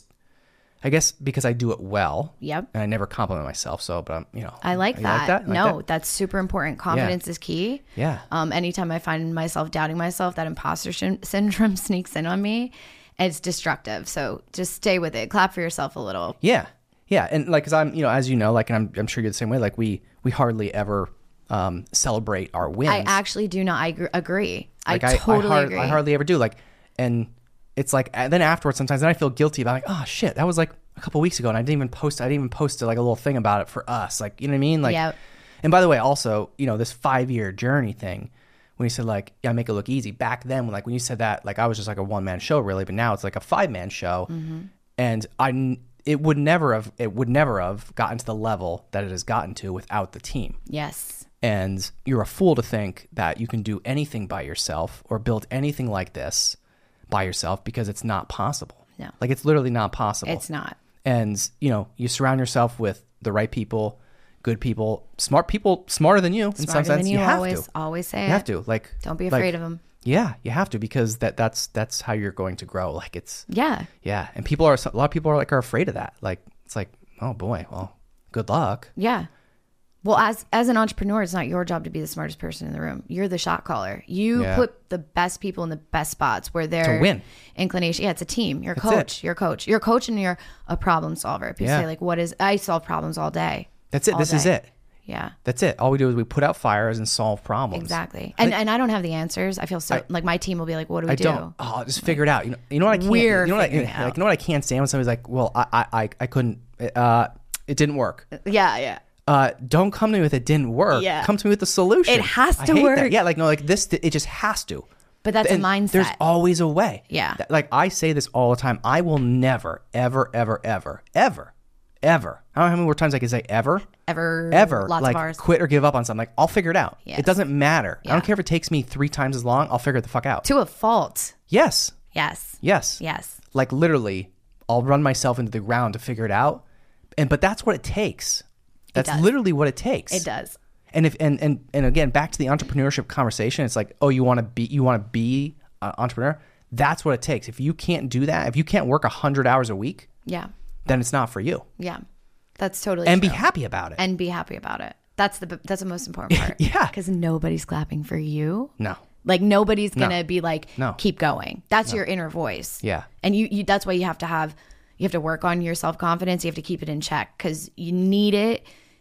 C: I guess because I do it well.
A: Yep.
C: And I never compliment myself. So, but I'm, you know.
A: I like
C: you
A: that.
C: Like that? You like
A: no,
C: that?
A: that's super important. Confidence is key.
C: Yeah.
A: Um, anytime I find myself doubting myself, that imposter syn- syndrome sneaks in on me. It's destructive. So just stay with it. Clap for yourself a little.
C: Yeah. Yeah. And like, cause I'm, you know, as you know, like, and I'm, I'm sure you're the same way. Like we, we hardly ever um, celebrate our wins.
A: I actually do not I gr- agree.
C: Like
A: I totally
C: I, hard-
A: agree.
C: I hardly ever do. Like, and it's like, and then afterwards, sometimes then I feel guilty about like, oh shit, that was like a couple weeks ago, and I didn't even post. I didn't even post like a little thing about it for us. Like, you know what I mean? Like,
A: Yep.
C: and by the way, also, you know, this five year journey thing. When you said like, yeah, make it look easy. Back then, when like when you said that, like I was just like a one man show, really. But now it's like a five man show,
A: Mm-hmm.
C: and I, it would never have, it would never have gotten to the level that it has gotten to without the team.
A: Yes.
C: And you're a fool to think that you can do anything by yourself or build anything like this by yourself, because it's not possible.
A: No.
C: Like it's literally not possible.
A: It's not.
C: And, you know, you surround yourself with the right people, good people, smart people, smarter than you in some
A: Smarter
C: sense.
A: than you,
C: have
A: always,
C: to.
A: always say
C: You
A: it.
C: have to. Like
A: Don't be
C: like-
A: afraid of them.
C: Yeah, you have to, because that that's that's how you're going to grow. Like it's
A: Yeah.
C: yeah, and people are a lot of people are like are afraid of that. Like it's like, oh boy, well, good luck.
A: Yeah. Well, as as an entrepreneur, it's not your job to be the smartest person in the room. You're the shot caller. You
C: Yeah.
A: put the best people in the best spots where their
C: To win.
A: inclination. Yeah, it's a team. You're a
C: That's
A: coach.
C: it.
A: You're a coach. You're a coach, and you're a problem solver. People
C: Yeah.
A: say like, "What is?" I solve problems all day.
C: That's it.
A: All
C: This is
A: day.
C: it.
A: Yeah.
C: That's it. All we do is we put out fires and solve problems.
A: Exactly. And and I don't have the answers. I feel so like my team will be like, "What do we
C: I
A: do?"
C: don't. Oh, just figure it out. You know. You know what I can't.
A: We're
C: you know what I,
A: figuring it
C: like,
A: out.
C: you know what I can't stand when somebody's like, "Well, I, I, I, I couldn't. Uh, it didn't work."
A: Yeah, yeah.
C: Uh, don't come to me with it didn't work.
A: Yeah.
C: Come to me with the solution.
A: It has
C: I
A: to
C: hate
A: work.
C: that. Yeah, like no, like this. It just has to.
A: But that's a
C: And
A: mindset.
C: There's always a way.
A: Yeah.
C: That- Like I say this all the time. I will never, ever, ever, ever, ever, ever. I don't know how many more times I can say ever.
A: Ever,
C: Ever,
A: lots
C: like
A: of ours.
C: quit or give up on something. Like I'll figure it out.
A: Yes.
C: It doesn't matter. I
A: Yeah.
C: don't care if it takes me three times as long. I'll figure it the fuck out.
A: To a fault.
C: Yes.
A: Yes.
C: Yes.
A: Yes.
C: Like literally, I'll run myself into the ground to figure it out. And but that's what it takes. That's
A: does.
C: literally what it takes.
A: It does.
C: And if and and and again, back to the entrepreneurship conversation, it's like, oh, you want to be you want to be an entrepreneur. That's what it takes. If you can't do that, if you can't work a hundred hours a week,
A: Yeah.
C: then it's not for you.
A: Yeah. That's totally
C: And
A: true.
C: be happy about it.
A: and be happy about it. That's the that's the most important part.
C: Yeah.
A: Because nobody's clapping for you.
C: no.
A: Like nobody's
C: No.
A: gonna be like,
C: No.
A: keep going. That's your inner voice.
C: Yeah.
A: And you, you that's why you have to have you have to work on your self confidence. You have to keep it in check because you need it.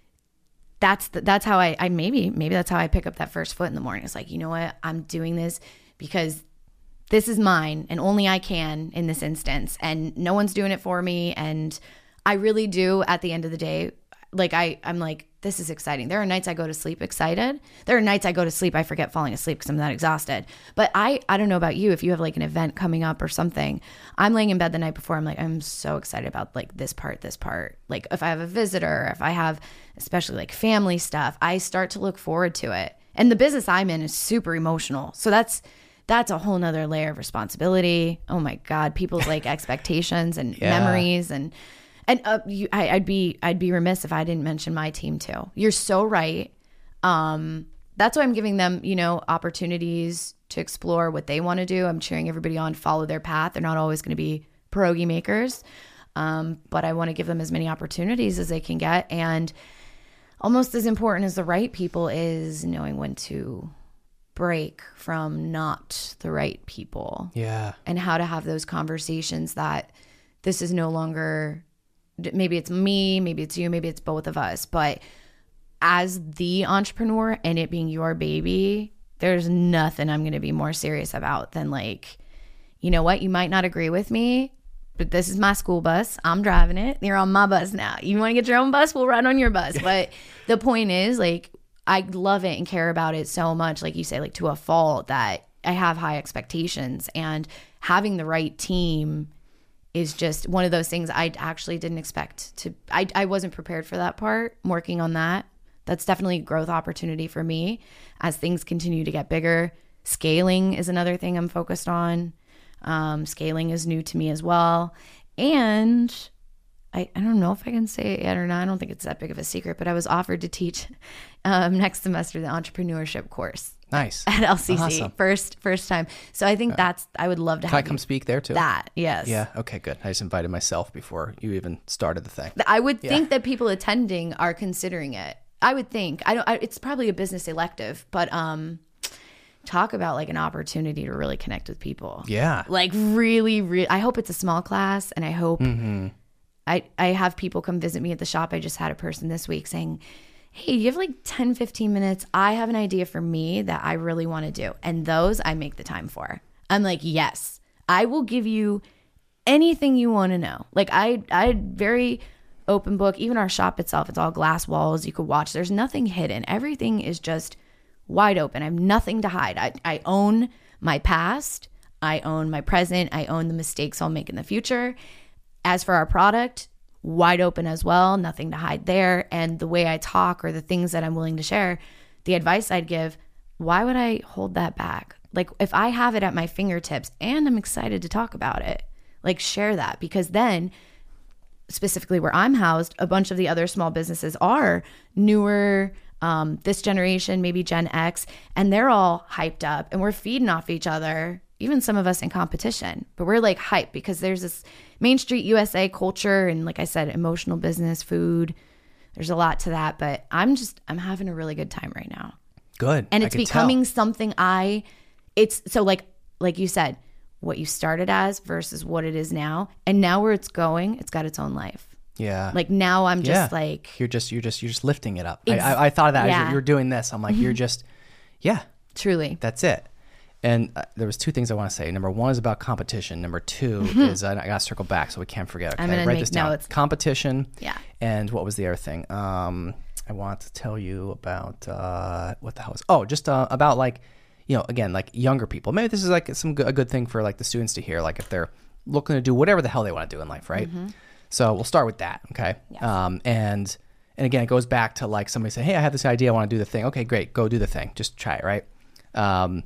A: That's the, that's how I, I maybe maybe that's how I pick up that first foot in the morning. It's like, you know what, I'm doing this because this is mine and only I can in this instance, and no one's doing it for me. And I really do at the end of the day, like I, I'm like, this is exciting. There are nights I go to sleep excited. There are nights I go to sleep, I forget falling asleep because I'm that exhausted. But I, I don't know about you, if you have like an event coming up or something, I'm laying in bed the night before. I'm like, I'm so excited about like this part, this part. Like if I have a visitor, if I have especially like family stuff, I start to look forward to it. And the business I'm in is super emotional. So that's, that's a whole nother layer of responsibility. Oh my God, people's like expectations and
C: Yeah.
A: memories and, And uh, you, I, I'd be I'd be remiss if I didn't mention my team too. You're so right. Um, that's why I'm giving them, you know, opportunities to explore what they want to do. I'm cheering everybody on, follow their path. They're not always going to be pierogi makers, um, but I want to give them as many opportunities as they can get. And almost as important as the right people is knowing when to break from not the right people.
C: Yeah.
A: And how to have those conversations that this is no longer. Maybe it's me, maybe it's you, maybe it's both of us. But as the entrepreneur and it being your baby, there's nothing I'm going to be more serious about than like, you know what? You might not agree with me, but this is my school bus. I'm driving it. You're on my bus now. You want to get your own bus? We'll ride on your bus. But the point is, like, I love it and care about it so much, like you say, like to a fault, that I have high expectations. And having the right team is just one of those things I actually didn't expect to. I, I wasn't prepared for that part. I'm working on that. That's definitely a growth opportunity for me as things continue to get bigger. Scaling is another thing I'm focused on. Um, scaling is new to me as well. And I, I don't know if I can say it or not. I don't think it's that big of a secret, but I was offered to teach um, next semester the entrepreneurship course.
C: Nice.
A: At L C C.
C: Awesome.
A: First first time. So I think that's, I would love to
C: Can
A: have
C: I come
A: you-
C: speak there too?
A: that. Yes.
C: Yeah. Okay, good. I just invited myself before you even started the thing.
A: I would think that people attending are considering it. I would think. I don't. I, it's probably a business elective, but um, talk about like an opportunity to really connect with people.
C: Yeah.
A: Like really, really. I hope it's a small class, and I hope
C: Mm-hmm.
A: I I have people come visit me at the shop. I just had a person this week saying, hey, you have like ten, fifteen minutes. I have an idea for me that I really want to do. And those I make the time for. I'm like, yes, I will give you anything you want to know. Like I, I very open book, even our shop itself, it's all glass walls. You could watch. There's nothing hidden. Everything is just wide open. I have nothing to hide. I, I own my past. I own my present. I own the mistakes I'll make in the future. As for our product, wide open as well, nothing to hide there. And the way I talk or the things that I'm willing to share, the advice I'd give, why would I hold that back? Like if I have it at my fingertips and I'm excited to talk about it, like share that, because then specifically where I'm housed, a bunch of the other small businesses are newer, um, this generation, maybe Gen X, and they're all hyped up and we're feeding off each other, even some of us in competition, but we're like hyped because there's this Main Street U S A culture and, like I said, emotional business, food. There's a lot to that, but I'm just, I'm having a really good time right now.
C: Good.
A: And
C: I
A: it's
C: could
A: becoming
C: tell.
A: something I, it's so like, like you said, what you started as versus what it is now. And now where it's going, it's got its own life.
C: Yeah.
A: Like now I'm just
C: Yeah.
A: like,
C: You're just, you're just, you're just lifting it up. I,
A: Ex-
C: I, I thought of that as
A: yeah.
C: you're, you're doing this. I'm like, you're just, yeah,
A: truly.
C: that's it. And uh, there was two things I want to say. Number one is about competition. Number two is, uh, I got to circle back so we can't forget. Okay?
A: I'm gonna
C: Write
A: make
C: this down.
A: notes.
C: Competition.
A: Yeah.
C: And what was the other thing? Um, I want to tell you about, uh, what the hell was, oh, just uh, about like, you know, again, like younger people. Maybe this is like some good, a good thing for like the students to hear, like if they're looking to do whatever the hell they want to do in life, right? Mm-hmm. So we'll start with that, okay?
A: Yes.
C: Um, and and again, it goes back to like somebody say, hey, I have this idea, I want to do the thing. Okay, great, go do the thing. Just try it, right? Um,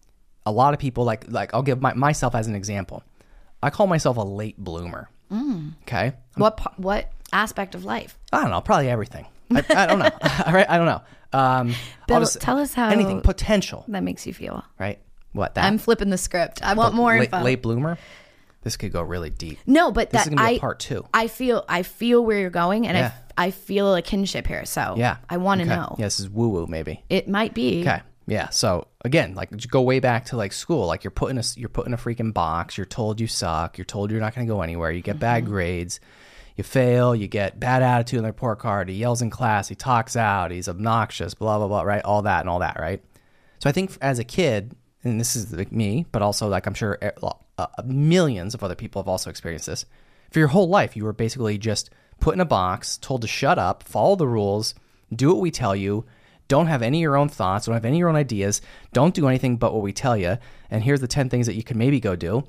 C: a lot of people like like I'll give my, myself as an example. I call myself a late bloomer. Mm. Okay,
A: What pa- what aspect of life?
C: I don't know, probably everything. I, I don't know. All right, I don't know. Um,
A: Bill,
C: I'll just-
A: tell us how
C: anything potential,
A: that makes you feel.
C: right? What that?
A: I'm flipping the script. I want more
C: late,
A: info.
C: late bloomer. This could go really deep.
A: No, but
C: This
A: that
C: is gonna be
A: I
C: a part two.
A: I feel I feel where you're going, and
C: Yeah.
A: I I feel a kinship here. So
C: Yeah,
A: I want to
C: okay.
A: know.
C: Yeah, this is woo woo maybe.
A: It might be.
C: Okay. Yeah. So again, like just go way back to like school. Like you're put in a you're put in a freaking box. You're told you suck. You're told you're not going to go anywhere. You get
A: Mm-hmm.
C: bad grades. You fail. You get bad attitude on the report card. He yells in class. He talks out. He's obnoxious. Blah blah blah. Right. All that and all that. Right. So I think as a kid, and this is like me, but also like I'm sure uh, millions of other people have also experienced this. For your whole life, you were basically just put in a box, told to shut up, follow the rules, do what we tell you, don't have any of your own thoughts, don't have any of your own ideas, don't do anything but what we tell you, and here's the ten things that you can maybe go do.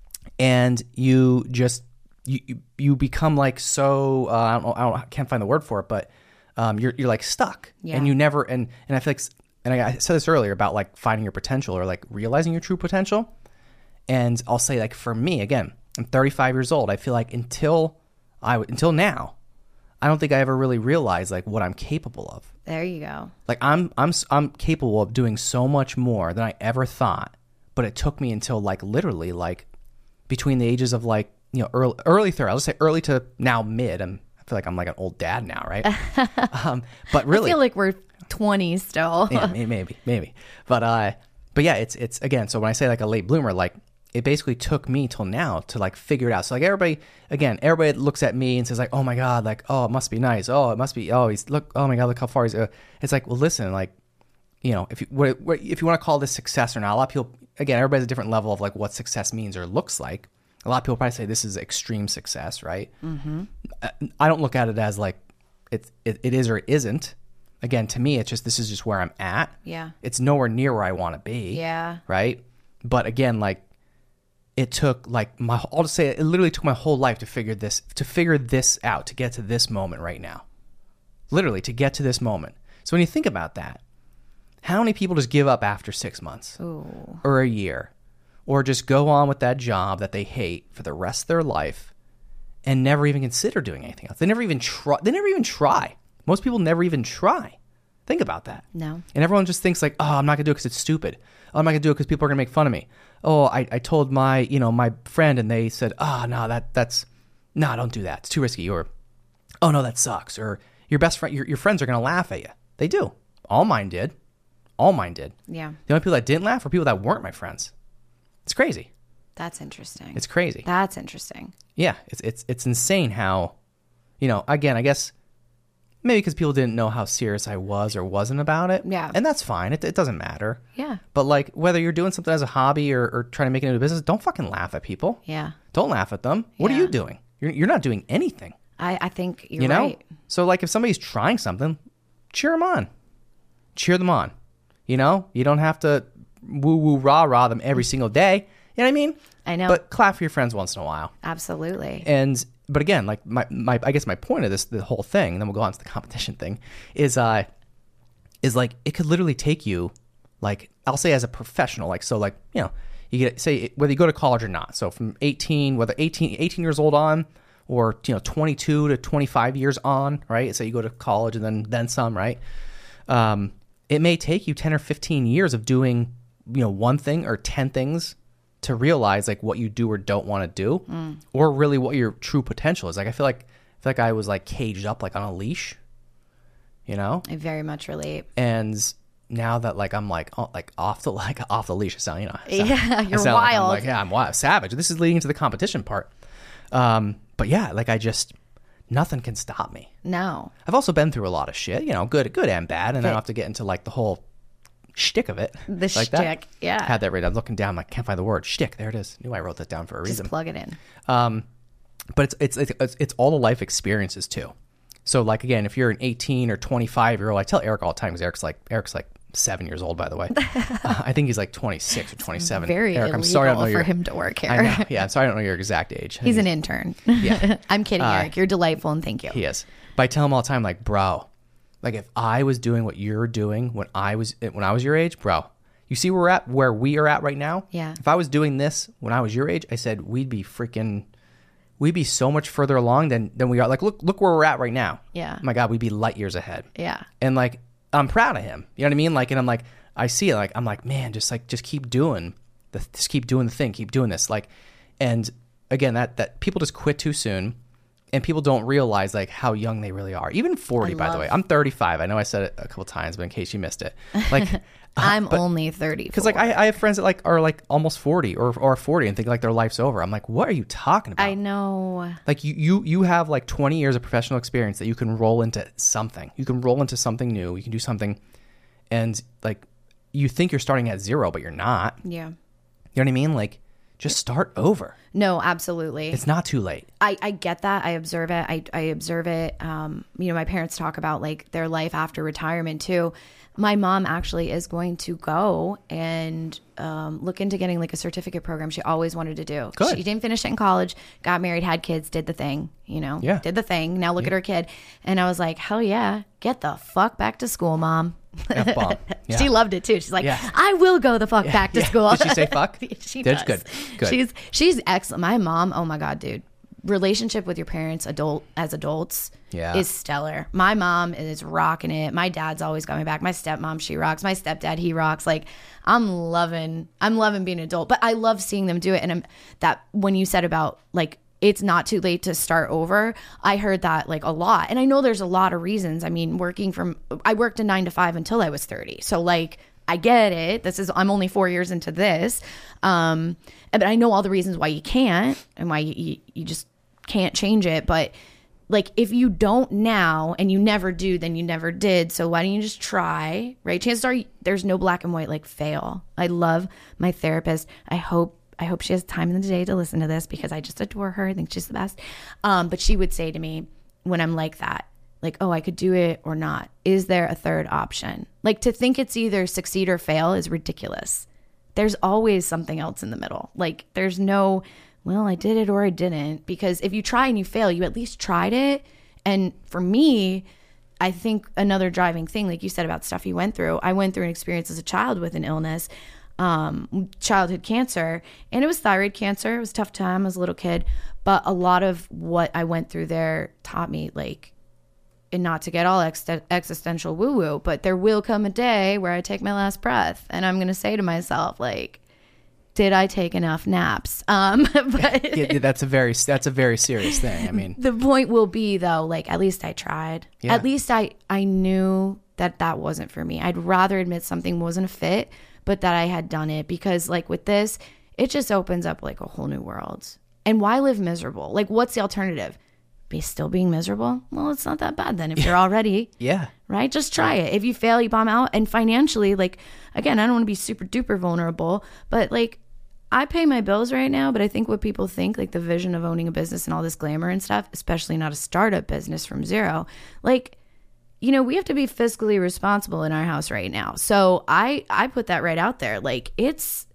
C: And you just, you you, you become like so, uh, I don't know, I, don't, I can't find the word for it, but um, you're you're like stuck.
A: Yeah.
C: And you never, and, and I feel like, and I, I said this earlier about like finding your potential or like realizing your true potential. And I'll say like for me, again, I'm thirty-five years old. I feel like until I, until now, I don't think I ever really realized like what I'm capable of.
A: There you go.
C: Like I'm I'm I'm capable of doing so much more than I ever thought, but it took me until like literally like between the ages of like, you know, early early thirties, I'll say early to now mid. I'm I feel like I'm like an old dad now, right? um, but really,
A: I feel like we're twenty still.
C: yeah, maybe maybe. But uh, but yeah, it's it's again. So when I say like a late bloomer, like it basically took me till now to like figure it out. So like everybody, again, everybody looks at me and says like, oh my God, like, oh, it must be nice. Oh, it must be, oh, he's, look, oh my God, look how far he's, uh, it's like, well, listen, like, you know, if you, what, what, if you want to call this success or not, a lot of people, again, everybody has a different level of like what success means or looks like. A lot of people probably say this is extreme success, right? Mm-hmm. I don't look at it as like it, it, it is or it isn't. Again, to me, it's just, this is just where I'm at.
A: Yeah.
C: It's nowhere near where I want to be.
A: Yeah.
C: Right. But again, like, it took like my, I'll just say it, it literally took my whole life to figure this, to figure this out, to get to this moment right now. Literally to get to this moment. So when you think about that, how many people just give up after six months
A: Ooh.
C: or a year, or just go on with that job that they hate for the rest of their life and never even consider doing anything else? They never even try. They never even try. Most people never even try. Think about that.
A: No.
C: And everyone just thinks like, oh, I'm not gonna do it because it's stupid. Oh, I'm not gonna do it because people are gonna make fun of me. Oh, I, I told my, you know, my friend and they said, oh, no, that that's, no, don't do that. It's too risky. Or, oh, no, that sucks. Or your best friend, your, your friends are gonna laugh at you. They do. All mine did. All mine did.
A: Yeah.
C: The only people that didn't laugh were people that weren't my friends. It's crazy.
A: That's interesting.
C: It's crazy.
A: That's interesting.
C: Yeah, it's it's it's insane how, you know, again, I guess maybe because people didn't know how serious I was or wasn't about it.
A: Yeah.
C: And that's fine. It, it doesn't matter.
A: Yeah.
C: But like whether you're doing something as a hobby or, or trying to make it into a business, don't fucking laugh at people.
A: Yeah.
C: Don't laugh at them. What
A: Yeah.
C: are you doing? You're you're not doing anything.
A: I, I think you're
C: You know?
A: right.
C: So like if somebody's trying something, cheer them on. Cheer them on. You know? You don't have to woo woo rah rah them every single day. You know what I mean?
A: I know.
C: But clap for your friends once in a while.
A: Absolutely.
C: And but again, like my, my I guess my point of this the whole thing, and then we'll go on to the competition thing, is uh is like it could literally take you, like I'll say as a professional, like so like, you know, you get say whether you go to college or not. So from eighteen, whether eighteen, eighteen years old on, or you know, twenty-two to twenty-five years on, right? So you go to college and then then some, right? Um, it may take you ten or fifteen years of doing, you know, one thing or ten things to realize like what you do or don't want to do, mm. or really what your true potential is. Like I feel like I feel like I was like caged up like on a leash, you know.
A: I very much relate.
C: And now that like I'm like oh, like off the like off the leash, I sound you know. I sound,
A: Yeah, you're
C: I sound
A: wild.
C: Like I'm like yeah, I'm wild, savage. This is leading to the competition part. Um, but yeah, like I just nothing can stop me.
A: No.
C: I've also been through a lot of shit, you know, good good and bad, and
A: But,
C: I don't have to get into like the whole shtick of it.
A: The
C: like
A: shtick,
C: that.
A: yeah.
C: I had that right. I'm looking down, like can't find the word shtick. There it is. Knew I wrote that down for a
A: Just
C: reason.
A: plug it in.
C: Um, but it's, it's it's it's all the life experiences too. So like again, if you're an eighteen or twenty-five year old, I tell Eric all the time because Eric's like Eric's like seven years old, by the way. uh, I think he's like twenty-six or twenty-seven.
A: Very
C: Eric,
A: illegal
C: I'm sorry, I don't know
A: for
C: your,
A: him to work here.
C: I know. Yeah, I'm sorry, I don't know your exact age.
A: He's an intern.
C: Yeah.
A: I'm kidding,
C: Uh,
A: Eric. You're delightful, and thank you.
C: He is. But I tell him all the time, like, bro, like if I was doing what you're doing when I was when I was your age, bro, you see where we're at, where we are at right now?
A: Yeah.
C: If I was doing this when I was your age, I said we'd be freaking, we'd be so much further along than than we are. Like, look, look where we're at right now.
A: Yeah.
C: Oh my God, we'd be light years ahead.
A: Yeah.
C: And like, I'm proud of him. You know what I mean? Like, and I'm like, I see it. Like, I'm like, man, just like, just keep doing the, just keep doing the thing, keep doing this. Like, and again, that that people just quit too soon. And people don't realize like how young they really are. Even forty,
A: I
C: by the
A: love-
C: way. I'm thirty-five. I know I said it a couple times, but in case you missed it, like
A: I'm only thirty.
C: because like I, I have friends that like are like almost forty or or forty and think like their life's over. I'm like, what are you talking about?
A: I know.
C: Like you you you have like twenty years of professional experience that you can roll into something. You can roll into something new. You can do something, and like you think you're starting at zero, but you're not.
A: Yeah.
C: You know what I mean? Like
E: just start over.
A: No, absolutely.
E: It's not too late.
A: I, I get that. I observe it. I, I observe it. Um, you know, my parents talk about like their life after retirement too. My mom actually is going to go and um, look into getting like a certificate program she always wanted to do.
E: Good.
A: She didn't finish it in college, got married, had kids, did the thing, you know,
E: Yeah.
A: did the thing. Now look at her kid. And I was like, hell yeah, get the fuck back to school, mom.
E: F-bomb. Yeah.
A: She loved it too. She's like,
E: Yeah.
A: I will go the fuck back to
E: Yeah.
A: school.
E: Did she say fuck?
A: She
E: That's
A: does.
E: good. Good.
A: She's she's excellent. My mom, oh my God, dude. Relationship with your parents adult as adults
E: Yeah.
A: is stellar. My mom is rocking it. My dad's always got me back. My stepmom, she rocks. My stepdad, he rocks. Like I'm loving I'm loving being an adult. But I love seeing them do it. And I'm, that when you said about like it's not too late to start over, I heard that like a lot. And I know there's a lot of reasons. I mean, working from I worked a nine to five until I was thirty. So like I get it. This is I'm only four years into this. Um but I know all the reasons why you can't and why you, you, you just can't change it. But like if you don't now and you never do, then you never did. So why don't you just try, right? Chances are there's no black and white like fail. I love my therapist. I hope I hope she has time in the day to listen to this because I just adore her. I think she's the best. Um, but she would say to me when I'm like that, like, oh, I could do it or not. Is there a third option? Like to think it's either succeed or fail is ridiculous. There's always something else in the middle. Like there's no, well, I did it or I didn't. Because if you try and you fail, you at least tried it. And for me, I think another driving thing, like you said about stuff you went through, I went through an experience as a child with an illness, um, childhood cancer, and it was thyroid cancer. It was a tough time. I was a little kid. But a lot of what I went through there taught me, like, and not to get all ex- existential woo-woo, but there will come a day where I take my last breath and I'm going to say to myself, like, did I take enough naps? Um, but
E: Yeah, that's a very that's a very serious thing. I mean,
A: the point will be though, like at least I tried.
E: Yeah.
A: At least I I knew that that wasn't for me. I'd rather admit something wasn't a fit, but that I had done it because like with this, it just opens up like a whole new world. And why live miserable? Like what's the alternative? Be still being miserable? Well, it's not that bad then if you're already.
E: yeah.
A: Right? Just try it. If you fail, you bomb out. And financially, like, again, I don't want to be super duper vulnerable, but like, I pay my bills right now, but I think what people think, like the vision of owning a business and all this glamour and stuff, especially not a startup business from zero, like, you know, we have to be fiscally responsible in our house right now. So I, I put that right out there. Like, it's,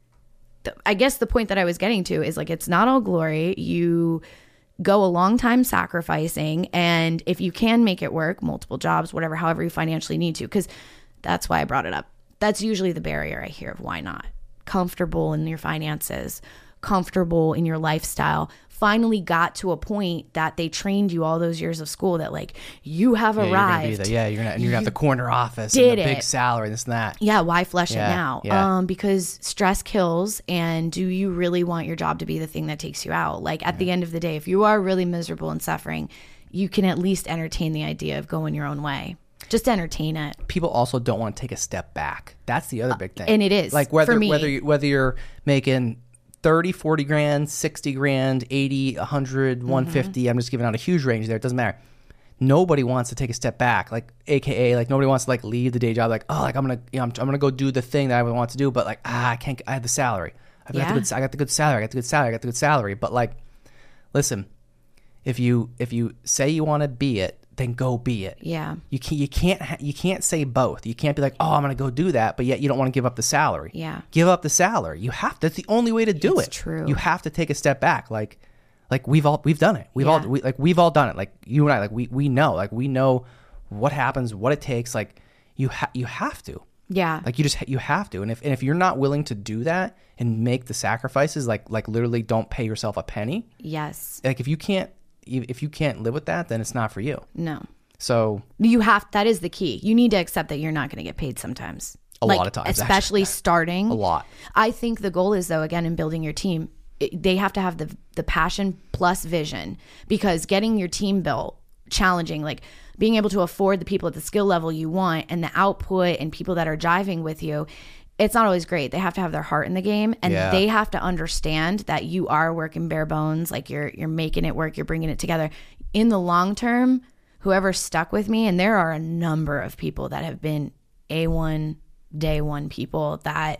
A: I guess the point that I was getting to is like, it's not all glory. You go a long time sacrificing. And if you can make it work, multiple jobs, whatever, however you financially need to, because that's why I brought it up. That's usually the barrier I hear of why not. Comfortable in your finances, comfortable in your lifestyle, finally got to a point that they trained you all those years of school that like you have
E: Yeah,
A: arrived.
E: You're gonna be the, yeah, you're gonna you're gonna have the corner office
A: did
E: and the big
A: it.
E: salary, this and that.
A: Yeah, why flesh
E: Yeah,
A: it now?
E: yeah.
A: Um, because stress kills, and do you really want your job to be the thing that takes you out? Like at the end of the day, if you are really miserable and suffering, you can at least entertain the idea of going your own way. Just entertain it.
E: People also don't want to take a step back. That's the other big thing.
A: and it is,
E: like whether
A: for me.
E: whether you, whether you're making thirty, forty grand, sixty grand, eighty, one hundred, one fifty, I'm just giving out a huge range there. It doesn't matter. Nobody wants to take a step back, like A K A like nobody wants to like leave the day job like, oh, like I'm going to you know, I'm, I'm going to go do the thing that I want to do, but like ah, I can't I have the salary. I've got
A: Yeah.
E: the good I got the good salary. I got the good salary. I got the good salary. But like listen, if you if you say you want to be it, then go be it.
A: Yeah.
E: You can't you can't ha- you can't say both. You can't be like, oh, I'm gonna go do that, but yet you don't want to give up the salary.
A: Yeah.
E: Give up the salary. You have. That's the only way to do
A: It's
E: it.
A: true.
E: You have to take a step back. Like, like we've all we've done it. We've all
A: Yeah.
E: we, like we've all done it. Like you and I. Like we we know. Like we know what happens, what it takes. Like you ha- you have to.
A: Yeah.
E: Like you just ha- you have to. And if and if you're not willing to do that and make the sacrifices, like like literally don't pay yourself a penny.
A: yes.
E: Like if you can't if you can't live with that, then it's not for you.
A: No.
E: So
A: You have, that is the key. You need to accept that you're not going to get paid sometimes.
E: A lot of times,
A: Especially
E: actually.
A: starting.
E: a lot.
A: I think the goal is, though, again, in building your team, it, they have to have the the passion plus vision, because getting your team built, challenging, like being able to afford the people at the skill level you want and the output and people that are jiving with you, it's not always great. They have to have their heart in the game, and
E: Yeah.
A: they have to understand that you are working bare bones, like you're you're making it work, you're bringing it together. In the long term, whoever's stuck with me, and there are a number of people that have been A one, day one people that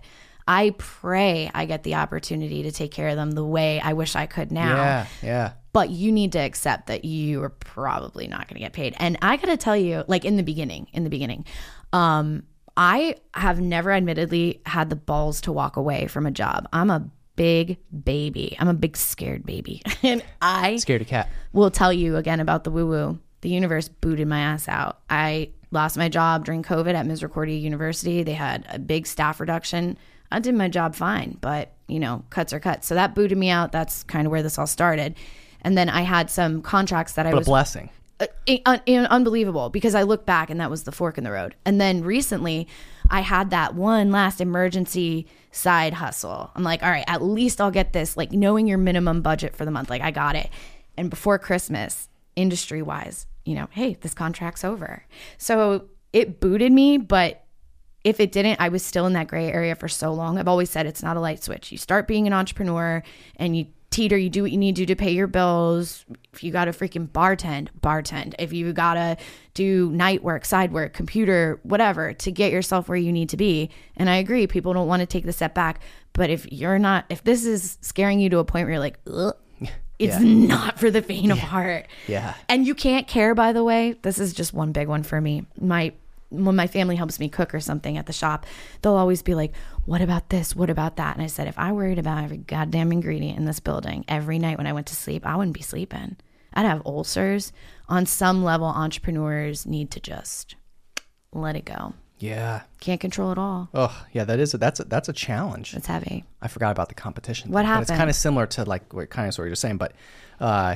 A: I pray I get the opportunity to take care of them the way I wish I could now.
E: Yeah, yeah.
A: But you need to accept that you are probably not going to get paid. And I got to tell you, like in the beginning, in the beginning, um, I have never admittedly had the balls to walk away from a job. I'm a big baby. I'm a big scared baby. And I
E: Scared a cat.
A: will tell you again about the woo-woo. The universe booted my ass out. I lost my job during COVID at Misericordia University. They had a big staff reduction. I did my job fine, but, you know, cuts are cuts. So that booted me out. That's kind of where this all started. And then I had some contracts that I
E: But
A: was...
E: a blessing.
A: Uh, un- un- unbelievable, because I look back and that was the fork in the road. And then recently I had that one last emergency side hustle. I'm like, all right, at least I'll get this, like knowing your minimum budget for the month. Like I got it. And before Christmas, industry wise, you know, hey, this contract's over. So it booted me, but if it didn't, I was still in that gray area for so long. I've always said it's not a light switch. You start being an entrepreneur and you teeter, you do what you need to do to pay your bills. If you got to freaking bartend, bartend. If you got to do night work, side work, computer, whatever, to get yourself where you need to be. And I agree, people don't want to take the step back. But if you're not, if this is scaring you to a point where you're like, ugh, it's
E: Yeah.
A: not for the faint of heart.
E: Yeah.
A: And you can't care, by the way. This is just one big one for me. My when my family helps me cook or something at the shop, they'll always be like, what about this? What about that? And I said, if I worried about every goddamn ingredient in this building every night when I went to sleep, I wouldn't be sleeping. I'd have ulcers. On some level, entrepreneurs need to just let it go.
E: Yeah.
A: Can't control it all.
E: Oh, yeah. That is a, that's a, that's a challenge.
A: It's heavy.
E: I forgot about the competition.
A: What
E: thing, but
A: happened?
E: It's kind of similar to like what kind of what you're saying, but uh,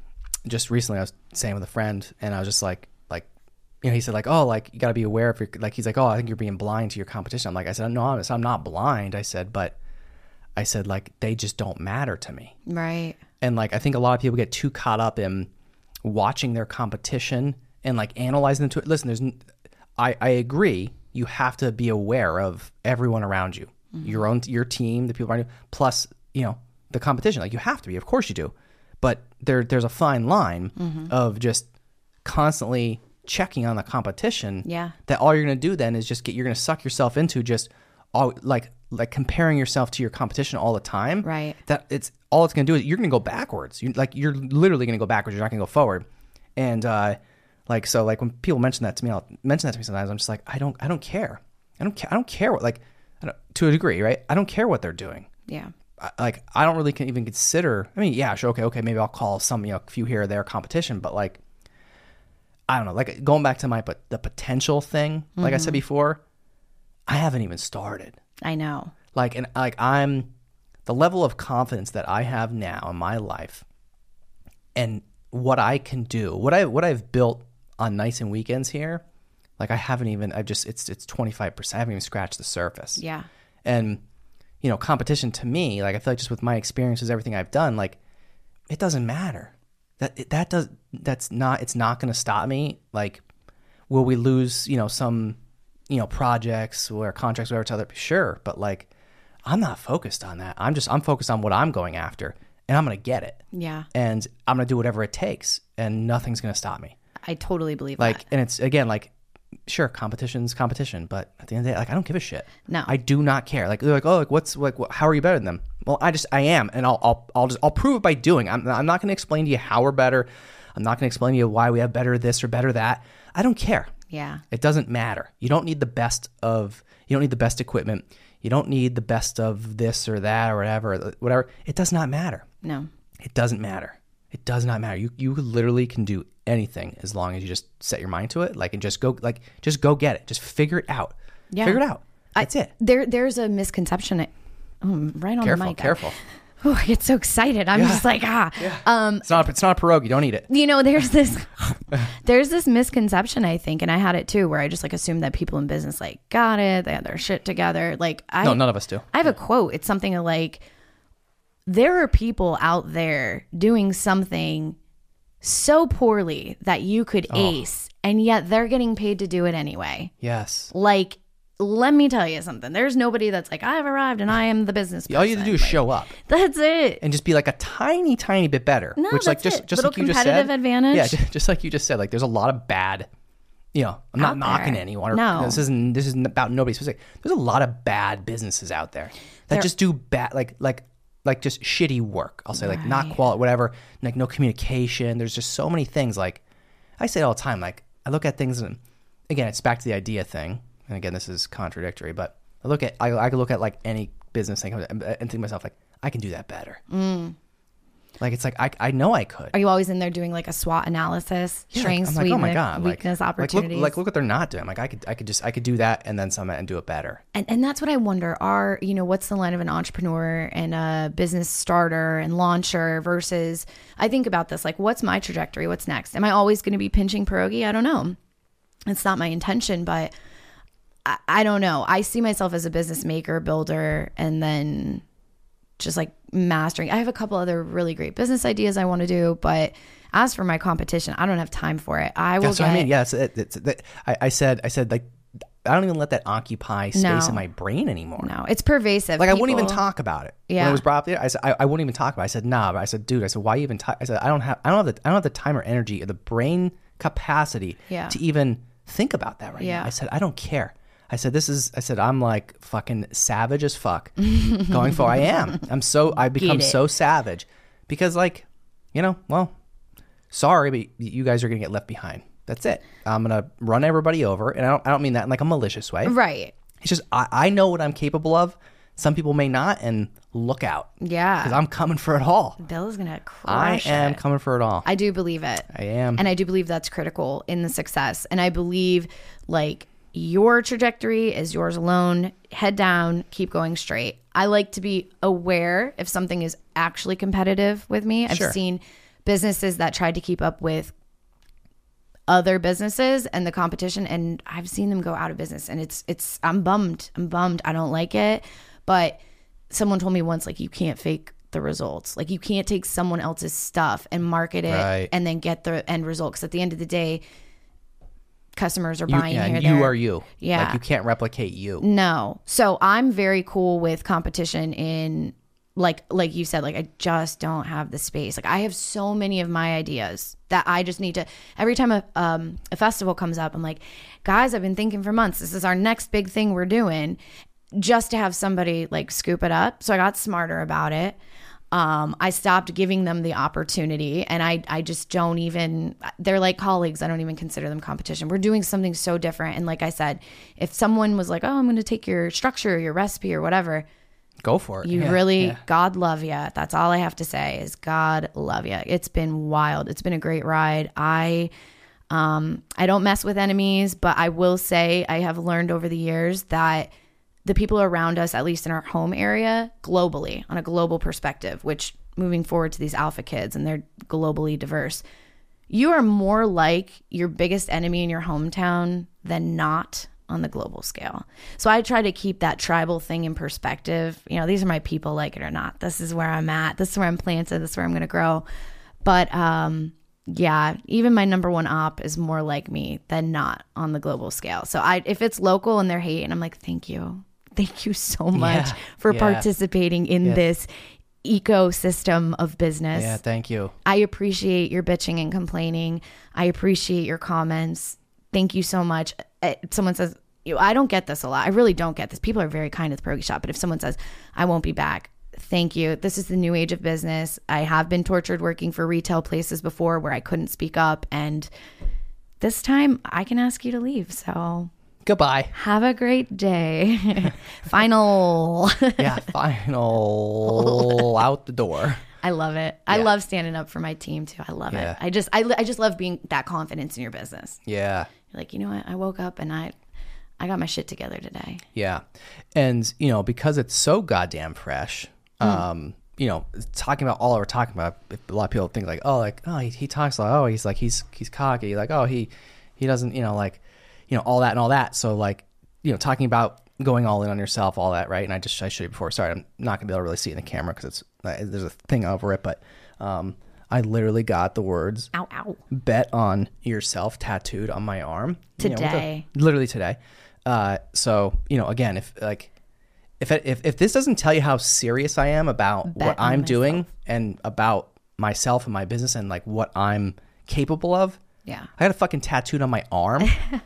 E: just recently I was saying with a friend, and I was just like, like, you know, he said like, oh, like you got to be aware if you're like, he's like, oh, I think you're being blind to your competition. I'm like, I said, no, I'm, I'm not blind. I said, but I said like they just don't matter to me.
A: Right.
E: And like I think a lot of people get too caught up in watching their competition and like analyzing them to it. Listen, there's, I I agree. You have to be aware of everyone around you, mm-hmm. your own, your team, the people around you, plus, you know, the competition. Like you have to be, of course you do. But there, there's a fine line mm-hmm. of just constantly checking on the competition.
A: Yeah.
E: That all you're going to do then is just get, you're going to suck yourself into just all like, like comparing yourself to your competition all the time.
A: Right.
E: That it's all it's going to do is you're going to go backwards. You like, you're literally going to go backwards. You're not going to go forward. And, uh, Like, so like when people mention that to me, I'll mention that to me sometimes. I'm just like, I don't, I don't care. I don't care. I don't care what, like, I don't, to a degree, right? I don't care what they're doing.
A: Yeah.
E: I, like, I don't really can even consider, I mean, yeah, sure. Okay. Okay. Maybe I'll call some, you know, a few here or there competition, but like, I don't know, like going back to my, but the potential thing, like mm-hmm. I said before, I haven't even started.
A: I know.
E: Like, and like I'm the level of confidence that I have now in my life and what I can do, what I, what I've built on nights and weekends here, like I haven't even, I've just, it's it's twenty-five percent. I haven't even scratched the surface.
A: Yeah.
E: And, you know, competition to me, like I feel like just with my experiences, everything I've done, like it doesn't matter. That, it, that does, that's not, it's not going to stop me. Like, will we lose, you know, some, you know, projects or contracts, whatever to other, sure. But like, I'm not focused on that. I'm just, I'm focused on what I'm going after and I'm going to get it.
A: Yeah.
E: And I'm going to do whatever it takes and nothing's going to stop me.
A: I totally believe
E: like,
A: that.
E: And it's, again, like, sure, competition's competition, but at the end of the day, like, I don't give a shit.
A: No.
E: I do not care. Like, they're like, oh, like, what's, like, what, how are you better than them? Well, I just, I am, and I'll, I'll, I'll just, I'll prove it by doing. I'm, I'm not going to explain to you how we're better. I'm not going to explain to you why we have better this or better that. I don't care.
A: Yeah.
E: It doesn't matter. You don't need the best of, you don't need the best equipment. You don't need the best of this or that or whatever, whatever. It does not matter.
A: No.
E: It doesn't matter. It does not matter. You you literally can do anything as long as you just set your mind to it. Like, and just go, like, just go get it. Just figure it out.
A: Yeah.
E: Figure it out. That's
A: I,
E: it.
A: There, there's a misconception. Oh, right on
E: Careful,
A: the mic.
E: careful.
A: Oh, I get so excited. I'm
E: Yeah.
A: just like, ah.
E: Yeah.
A: Um,
E: It's not. It's not a pierogi. Don't eat it.
A: you know, there's this, there's this misconception, I think, and I had it too, where I just like assumed that people in business like got it, they had their shit together. Like, I,
E: No, none of us do.
A: I have a quote. It's something like, there are people out there doing something so poorly that you could
E: Oh.
A: ace, and yet they're getting paid to do it anyway.
E: Yes.
A: Like, let me tell you something. There's nobody that's like, I've arrived and I am the business person.
E: All you have to do is
A: Like,
E: show up
A: That's it.
E: and just be like a tiny, tiny bit better.
A: No,
E: which, like,
A: that's
E: just
A: it.
E: just
A: Little
E: like you just said.
A: competitive advantage.
E: Yeah, just, just like you just said. Like, there's a lot of bad you know, I'm not
A: out
E: knocking
A: there.
E: anyone. Or,
A: No.
E: This isn't, this isn't about nobody specific. There's a lot of bad businesses out there that
A: There-
E: just do bad, like, like, like just shitty work. I'll say like not quality, whatever, like no communication. There's just so many things. Like I say it all the time. Like I look at things and again, it's back to the idea thing. And again, this is contradictory, but I look at, I, I can look at like any business thing and, and think to myself, like, I can do that better. Mm. Like, it's like, I, I know I could.
A: Are you always in there doing like a SWOT analysis?
E: Yeah,
A: Strengths,
E: I'm like, oh my
A: weakness,
E: God, like-
A: weakness,
E: like,
A: opportunities.
E: look, like, look what they're not doing. Like, I could, I could just, I could do that and then some and do it better.
A: And, and that's what I wonder are, you know, what's the line of an entrepreneur and a business starter and launcher versus, I think about this, like, what's my trajectory? What's next? Am I always going to be pinching pierogi? I don't know. It's not my intention, but I, I don't know. I see myself as a business maker, builder, and then just like mastering. I have a couple other really great business ideas I want to do, but as for my competition, I don't have time for it. I will
E: That's
A: get,
E: what I mean. Yes, it, it's, that, I, I said, I said, like, I don't even let that occupy space
A: No.
E: in my brain anymore.
A: no, it's pervasive.
E: Like I wouldn't even
A: People-
E: talk about it. When
A: Yeah.
E: it was brought up there, I said I, I wouldn't even talk about it. I said, nah, but I said, dude, I said, why even talk? I said, I don't have I don't have the I don't have the time or energy or the brain capacity
A: Yeah.
E: to even think about that right
A: Yeah.
E: now. I said, I don't care. I said, this is I said, I'm like fucking savage as fuck going for I am. I'm so I become
A: Get it.
E: so savage because like, you know, well, sorry, but you guys are gonna get left behind. That's it. I'm gonna run everybody over. And I don't I don't mean that in like a malicious way.
A: Right.
E: It's just I, I know what I'm capable of. Some people may not, and look out.
A: Yeah.
E: Because I'm coming for it all.
A: Bill is going to
E: I
A: crush
E: am
A: it.
E: coming for it all.
A: I do believe it.
E: I am.
A: And I do believe that's critical in the success. And I believe like your trajectory is yours alone. Head down, keep going straight. I like to be aware if something is actually competitive with me. I've
E: Sure.
A: seen businesses that tried to keep up with other businesses and the competition, and I've seen them go out of business, and it's it's I'm bummed. I'm bummed. I don't like it. But someone told me once, like, you can't fake the results. Like, you can't take someone else's stuff and market it
E: Right.
A: and then get the end result. Because at the end of the day, customers are
E: You,
A: buying
E: yeah,
A: here.
E: and you
A: there.
E: are you.
A: Yeah.
E: Like you can't replicate you.
A: No. So I'm very cool with competition in like like you said, like I just don't have the space. Like I have so many of my ideas that I just need to every time a um a festival comes up, I'm like, guys, I've been thinking for months. This is our next big thing we're doing, just to have somebody like scoop it up. So I got smarter about it. Um, I stopped giving them the opportunity, and I, I just don't even, they're like colleagues. I don't even consider them competition. We're doing something so different. And like I said, if someone was like, oh, I'm going to take your structure, your recipe or whatever,
E: Go for it.
A: you
E: Yeah,
A: really,
E: yeah.
A: God love you. That's all I have to say is God love you. It's been wild. It's been a great ride. I, um, I don't mess with enemies, but I will say I have learned over the years that the people around us, at least in our home area, globally, on a global perspective, which moving forward to these alpha kids and they're globally diverse, you are more like your biggest enemy in your hometown than not on the global scale. So I try to keep that tribal thing in perspective. You know, these are my people, like it or not. This is where I'm at. This is where I'm planted. This is where I'm going to grow. But um, yeah, even my number one op is more like me than not on the global scale. So I, if it's local and they're hating, I'm like, thank you. Thank you so much
E: Yeah,
A: for
E: yeah.
A: participating in
E: Yeah.
A: this ecosystem of business.
E: Yeah, thank you.
A: I appreciate your bitching and complaining. I appreciate your comments. Thank you so much. Uh, Someone says, you know, I don't get this a lot. I really don't get this. People are very kind at the pierogi shop. But if someone says, I won't be back, thank you. This is the new age of business. I have been tortured working for retail places before where I couldn't speak up. And this time I can ask you to leave. So
E: Goodbye.
A: have a great day. Final.
E: Yeah, final out the door.
A: I love it. I
E: Yeah.
A: love standing up for my team too. I love
E: Yeah.
A: it. I just, I, I just love being that confidence in your business.
E: Yeah.
A: You're like, you know what? I woke up and I, I got my shit together today.
E: Yeah. And, you know, because it's so goddamn fresh, um, you know, talking about all we're talking about, a lot of people think like, oh, like, oh, he, he talks like, oh, he's like, he's, he's cocky. Like, oh, he, he doesn't, you know, like, you know, all that and all that. So like, you know, talking about going all in on yourself, all that. Right. And I just, I showed you before, sorry, I'm not gonna be able to really see it in the camera cause it's, uh, there's a thing over it, but, um, I literally got the words
A: Ow, ow.
E: bet on yourself tattooed on my arm you know, with a-
A: Today.
E: literally today. Uh, so, you know, again, if like, if, if, if this doesn't tell you how serious I am about
A: Bet
E: what
A: on
E: I'm
A: myself.
E: doing and about myself and my business and like what I'm capable of,
A: Yeah.
E: I got a fucking tattooed on my arm.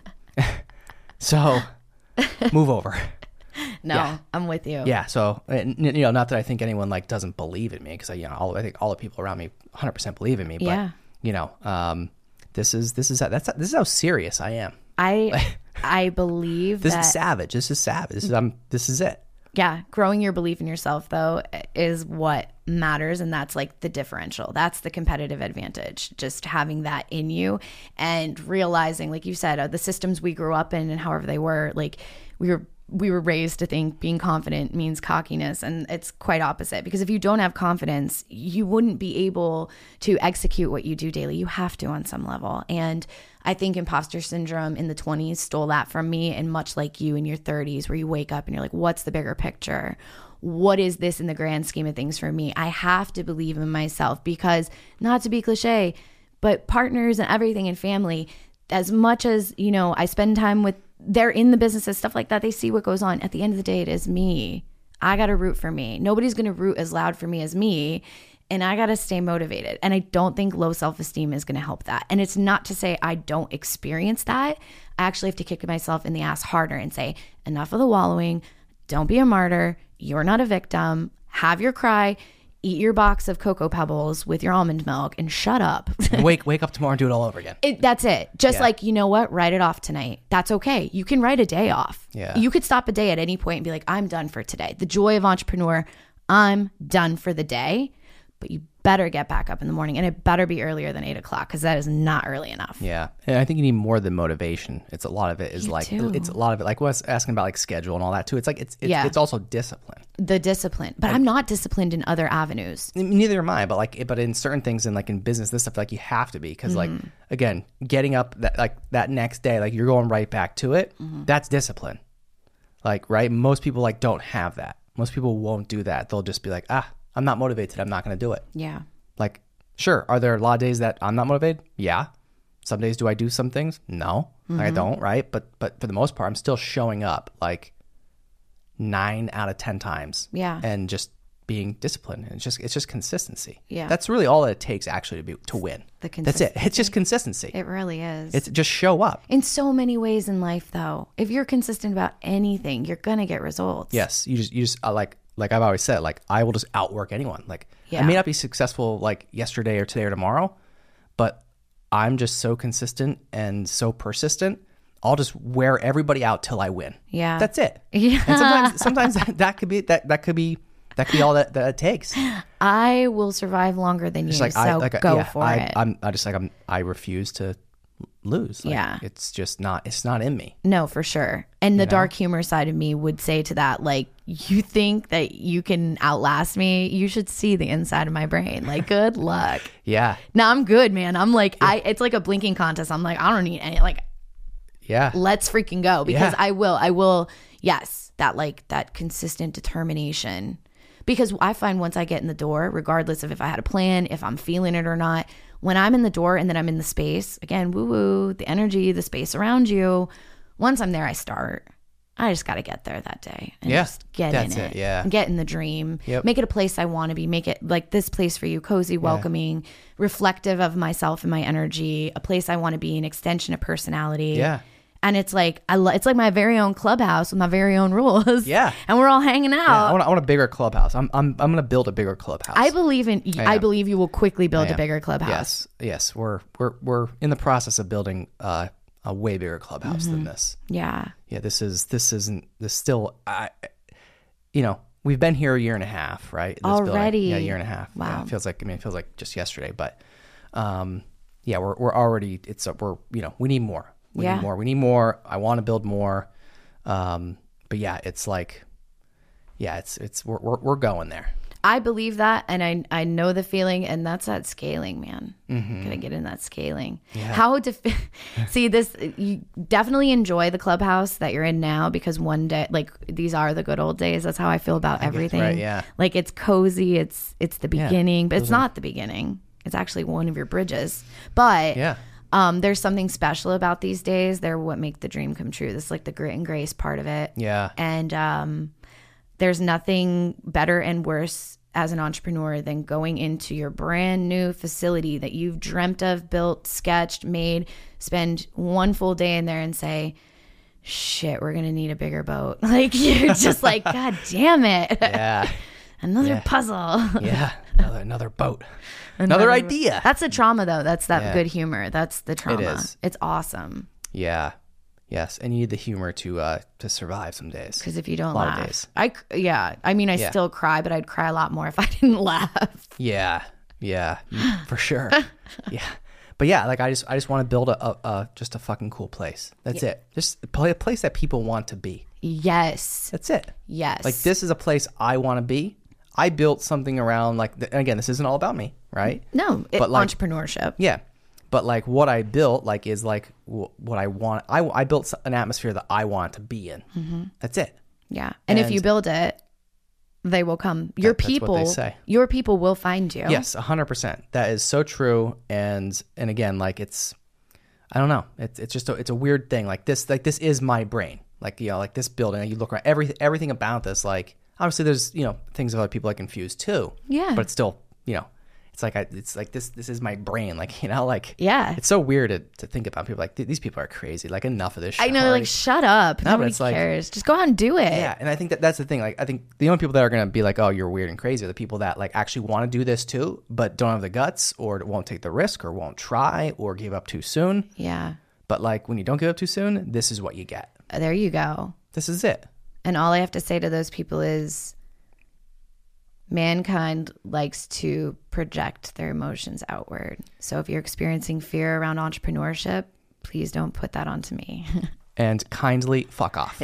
E: So move over.
A: No,
E: Yeah.
A: I'm with you.
E: Yeah. So, and, you know, not that I think anyone like doesn't believe in me, because I, you know, all, I think all the people around me one hundred percent believe in me. But,
A: Yeah.
E: you know, um, this is, this is, that's, this is how serious I am.
A: I I believe
E: This
A: that
E: is savage. This is savage. This is, um, this is it.
A: yeah, growing your belief in yourself though is what matters, and that's like the differential. That's the competitive advantage. Just having that in you and realizing, like you said, uh, the systems we grew up in and however they were, like we were we were raised to think being confident means cockiness, and it's quite opposite. Because if you don't have confidence, you wouldn't be able to execute what you do daily. You have to on some level. And I think imposter syndrome in the twenties stole that from me, and much like you in your thirties, where you wake up and you're like, what's the bigger picture? What is this in the grand scheme of things for me? I have to believe in myself, because, not to be cliche, but partners and everything and family, as much as, you know, I spend time with, they're in the businesses, stuff like that. They see what goes on. At the end of the day, it is me. I got to root for me. Nobody's going to root as loud for me as me. And I got to stay motivated. And I don't think low self-esteem is going to help that. And it's not to say I don't experience that. I actually have to kick myself in the ass harder and say, enough of the wallowing. Don't be a martyr. You're not a victim. Have your cry. Eat your box of Cocoa Pebbles with your almond milk and shut up.
E: And wake wake up tomorrow and do it all over again.
A: It, that's it. Just
E: Yeah.
A: like, you know what? Write it off tonight. That's okay. You can write a day off.
E: Yeah.
A: You could stop a day at any point and be like, I'm done for today. The joy of entrepreneur, I'm done for the day. But you better get back up in the morning, and it better be earlier than eight o'clock, because that is not early enough.
E: Yeah. And I think you need more than motivation. It's a lot of it is
A: You
E: like,
A: do.
E: it's a lot of it. Like, what I was asking about, like schedule and all that too. It's like, it's, it's,
A: Yeah.
E: it's also discipline.
A: The discipline. But I'm not disciplined in other avenues.
E: Neither am I, but like, but in certain things, and like in business, this stuff, like you have to be, because like, again, getting up that like that next day, like you're going right back to it. That's discipline. Like, right? Most people like don't have that. Most people won't do that. They'll just be like, ah, I'm not motivated. I'm not going to do it.
A: Yeah.
E: Like, sure, are there a lot of days that I'm not motivated? Yeah. Some days do I do some things? No, I don't, right? But but for the most part, I'm still showing up like nine out of ten times.
A: Yeah.
E: And just being disciplined. It's just it's just consistency.
A: Yeah.
E: That's really all it takes actually to be to win.
A: The
E: That's it. It's just consistency.
A: It really is.
E: It's just show up.
A: in so many ways in life, though. If you're consistent about anything, you're going to get results.
E: Yes, you just you just uh, like like I've always said, like I will just outwork anyone. Like I
A: Yeah.
E: may not be successful like yesterday or today or tomorrow, but I'm just so consistent and so persistent. I'll just wear everybody out till I win.
A: Yeah.
E: That's it.
A: Yeah.
E: And sometimes sometimes that, that could be that that could be that could be all that, that it takes.
A: I will survive longer than
E: Just
A: you,
E: like
A: so
E: I like
A: go
E: yeah,
A: for
E: I,
A: it.
E: I'm I just like I'm I refuse to lose. Like,
A: Yeah.
E: It's just not it's not in me.
A: No, for sure. And the dark humor side of me would say to that, like, you think that you can outlast me? You should see the inside of my brain. Like, good luck.
E: Yeah.
A: No, I'm good, man. I'm like, I. It's like a blinking contest. I'm like, I don't need any. Like,
E: Yeah.
A: let's freaking go, because
E: Yeah.
A: I will. I will. Yes, that like that consistent determination. Because I find once I get in the door, regardless of if I had a plan, if I'm feeling it or not, when I'm in the door and then I'm in the space, again, woo woo, the energy, the space around you. Once I'm there, I start. I just got to get there that day and
E: Yeah,
A: just get
E: that's
A: in
E: it,
A: it.
E: yeah.
A: And get in the dream.
E: Yep.
A: Make it a place I want to be. Make it like this place for you, cozy, welcoming, reflective of myself and my energy, a place I want to be, an extension of personality.
E: Yeah.
A: And it's like I lo- it's like my very own clubhouse with my very own rules.
E: Yeah.
A: And we're all hanging
E: Yeah,
A: out.
E: I want, I want a bigger clubhouse. I'm I'm I'm gonna build a bigger clubhouse.
A: I believe in I
E: am.
A: believe you will quickly build
E: I
A: a
E: am.
A: bigger clubhouse.
E: Yes, yes, we're we're we're in the process of building uh, a way bigger clubhouse than this.
A: Yeah.
E: Yeah, this is this isn't this still. I, you know, we've been here a year and a half, right? This building.
A: Already?
E: Yeah, a year and a half.
A: Wow.
E: Yeah, it feels like I mean, it feels like just yesterday, but um, yeah, we're we're already. It's a, we're you know we need more. We
A: Yeah.
E: need more. We need more. I want to build more. Um, but yeah, it's like, yeah, it's it's we're we're, we're going there.
A: I believe that, and I I know the feeling, and that's that scaling, man.
E: Mm-hmm.
A: Gonna get in that scaling. How to see this? You definitely enjoy the clubhouse that you're in now, because one day, like these are the good old days. That's how I feel about everything.
E: right, yeah.
A: Like it's cozy. It's it's the
E: Yeah,
A: beginning, but it's
E: those are-
A: not the beginning. It's actually one of your bridges. But
E: Yeah.
A: um, there's something special about these days. They're what make the dream come true. This is like the grit and grace part of it.
E: Yeah.
A: And um, there's nothing better and worse as an entrepreneur than going into your brand new facility that you've dreamt of, built, sketched, made, spend one full day in there and say, shit, we're going to need a bigger boat. Like, you're just like, God damn it.
E: Yeah.
A: Another
E: Yeah.
A: puzzle.
E: Yeah. Another, another boat. Another idea.
A: That's the trauma, though. That's that
E: Yeah.
A: good humor. That's the trauma.
E: is.
A: It's awesome.
E: Yeah. Yes. And you need the humor to uh to survive some days.
A: Because if you don't
E: A lot of
A: laugh,
E: days.
A: I c- yeah. I mean, I
E: Yeah.
A: still cry, but I'd cry a lot more if I didn't laugh.
E: Yeah. Yeah. For sure. Yeah. But yeah, like I just I just want to build a, a, a just a fucking cool place. That's it. Just a pla- a place that people want to be.
A: Yes.
E: That's it.
A: Yes.
E: Like this is a place I want to be. I built something around like th- and again, this isn't all about me, right?
A: No, it,
E: But, like-
A: entrepreneurship.
E: Yeah. But like what I built like is like w- what I want. I I built an atmosphere that I want to be in. Mm-hmm. That's it.
A: Yeah. And, if
E: And-
A: you build it, they will come. Your
E: That- that's what
A: people,
E: they say.
A: your people will find you.
E: Yes, a hundred percent. That is so true. And and again, like it's, I don't know. It's it's just a, it's a weird thing. Like this, like this is my brain. Like you know, like this building. Like you look around, every everything about this. Like obviously, there's you know things that other people are confused too.
A: Yeah.
E: But it's still you know, it's like I, it's like this this is my brain. Like you know, like
A: Yeah.
E: It's so weird to, to think about people like these people are crazy. Like enough of this.
A: I
E: shit
A: know,
E: already.
A: like, shut up.
E: No, but
A: Nobody
E: it's like-
A: cares. Just go out and do it.
E: Yeah, and I think that that's the thing. Like, I think the only people that are going to be like, "Oh, you're weird and crazy," are the people that like actually want to do this too, but don't have the guts, or won't take the risk, or won't try, or give up too soon.
A: Yeah.
E: But like, when you don't give up too soon, this is what you get.
A: There you go.
E: This is it.
A: And all I have to say to those people is mankind likes to project their emotions outward. So if you're experiencing fear around entrepreneurship, please don't put that onto me.
E: And kindly fuck off.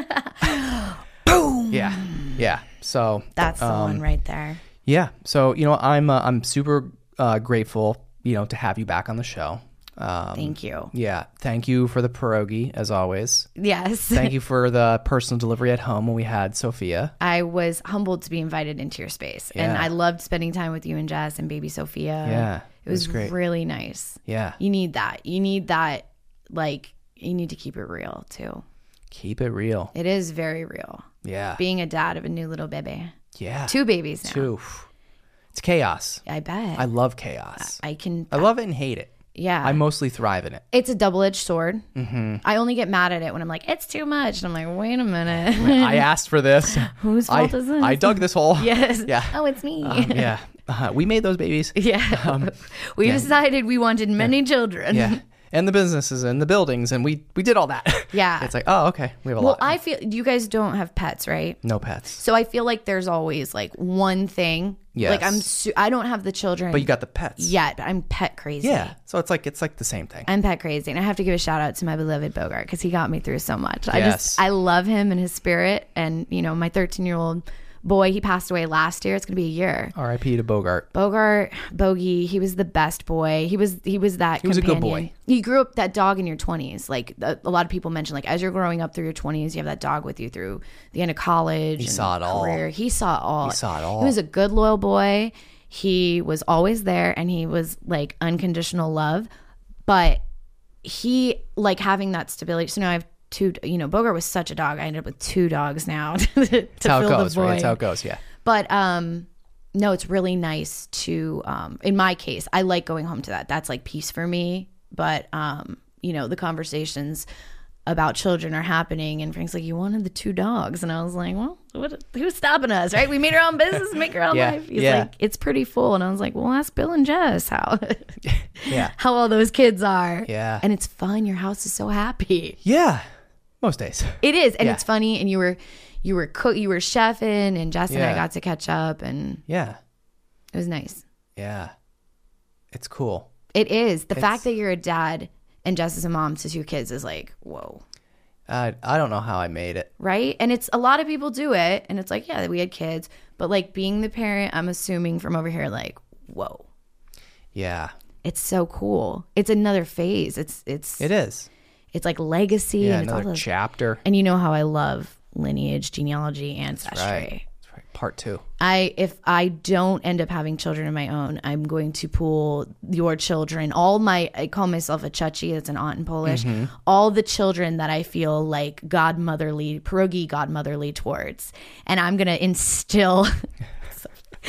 E: Boom. Yeah, yeah. So
A: That's the
E: um,
A: one right there.
E: Yeah. So you know, I'm uh, I'm super uh, grateful, you know, to have you back on the show. Um,
A: Thank you.
E: Yeah. Thank you for the pierogi, as always.
A: Yes.
E: Thank you for the personal delivery at home when we had Sophia.
A: I was humbled to be invited into your space. And
E: Yeah.
A: I loved spending time with you and Jess and baby Sophia.
E: Yeah,
A: It was,
E: it was great.
A: really nice.
E: Yeah.
A: You need that. You need that, like, you need to keep it real too.
E: Keep it real.
A: It is very real.
E: Yeah.
A: Being a dad of a new little baby.
E: yeah.
A: Two babies now.
E: Two. It's chaos.
A: I bet.
E: I love chaos.
A: I can.
E: I love it and hate it.
A: Yeah.
E: I mostly thrive in it.
A: It's a double-edged sword. Mm-hmm. I only get mad at it when I'm like, it's too much. And I'm like, wait a minute.
E: I asked for this.
A: Whose fault
E: I,
A: is this?
E: I dug this hole.
A: Yes.
E: Yeah.
A: Oh, it's me.
E: Um, yeah. Uh, we made those babies.
A: yeah. we decided we wanted many children.
E: Yeah. And the businesses and the buildings. And we, we did all that.
A: Yeah.
E: It's like, oh, okay. We have a
A: Well,
E: lot.
A: I feel you guys don't have pets, right?
E: no pets.
A: So I feel like there's always like one thing.
E: Yes.
A: Like I'm, su- I don't have the children
E: But you got the pets.
A: yet, but I'm pet crazy.
E: Yeah. So it's like, it's like the same thing.
A: I'm pet crazy, and I have to give a shout out to my beloved Bogart because he got me through so much. I
E: Yes.
A: just I love him and his spirit, and you know my thirteen year old boy, he passed away last year. It's gonna be a year.
E: R I P to Bogart.
A: Bogart, Bogey, he was the best boy. He was he was that.
E: He was a good
A: companion.
E: boy.
A: You grew up that dog in your twenties. Like a, a lot of people mention, like as you're growing up through your twenties, you have that dog with you through the end of college. He
E: saw it all.
A: Career. He saw it all.
E: He saw it all.
A: He was a good loyal boy. He was always there, and he was like unconditional love. But he like having that stability. So now I have two. You know, Bogart was such a dog. I ended up with two dogs now to, to
E: That's how it
A: fill
E: goes,
A: the void.
E: right? That's how it goes. Yeah.
A: But um, no, it's really nice to. Um, in my case, I like going home to that. That's like peace for me. But um, you know, the conversations about children are happening, and Frank's like, "You wanted the two dogs," and I was like, "Well, what, who's stopping us? Right? We made our own business, make our own
E: Yeah,
A: life." He's
E: yeah.
A: like, "It's pretty full," and I was like, "Well, ask Bill and Jess how
E: Yeah.
A: how all those kids are."
E: Yeah.
A: and it's fun. Your house is so happy.
E: Yeah. Most days.
A: It is, and
E: Yeah.
A: it's funny. And you were you were cook, you were chefing, and Jess and I
E: Yeah.
A: got to catch up, and
E: Yeah.
A: it was nice.
E: Yeah. It's cool.
A: It is. The
E: It's-
A: fact that you're a dad and Jess is a mom to two kids is like, whoa,
E: I I don't know how I made it.
A: right? And it's a lot of people do it, and it's like, yeah, we had kids, but like being the parent, I'm assuming from over here, like, whoa,
E: Yeah.
A: it's so cool. It's another phase. It's it's
E: It is.
A: it's like legacy,
E: Yeah.
A: and it's all
E: Another
A: those,
E: chapter.
A: and you know how I love lineage, genealogy, ancestry.
E: Right. That's right. Part two.
A: I if I don't end up having children of my own, I'm going to pull your children, all my I call myself a chachi, that's an aunt in Polish,
E: Mm-hmm.
A: all the children that I feel like godmotherly, pierogi godmotherly towards. And I'm gonna instill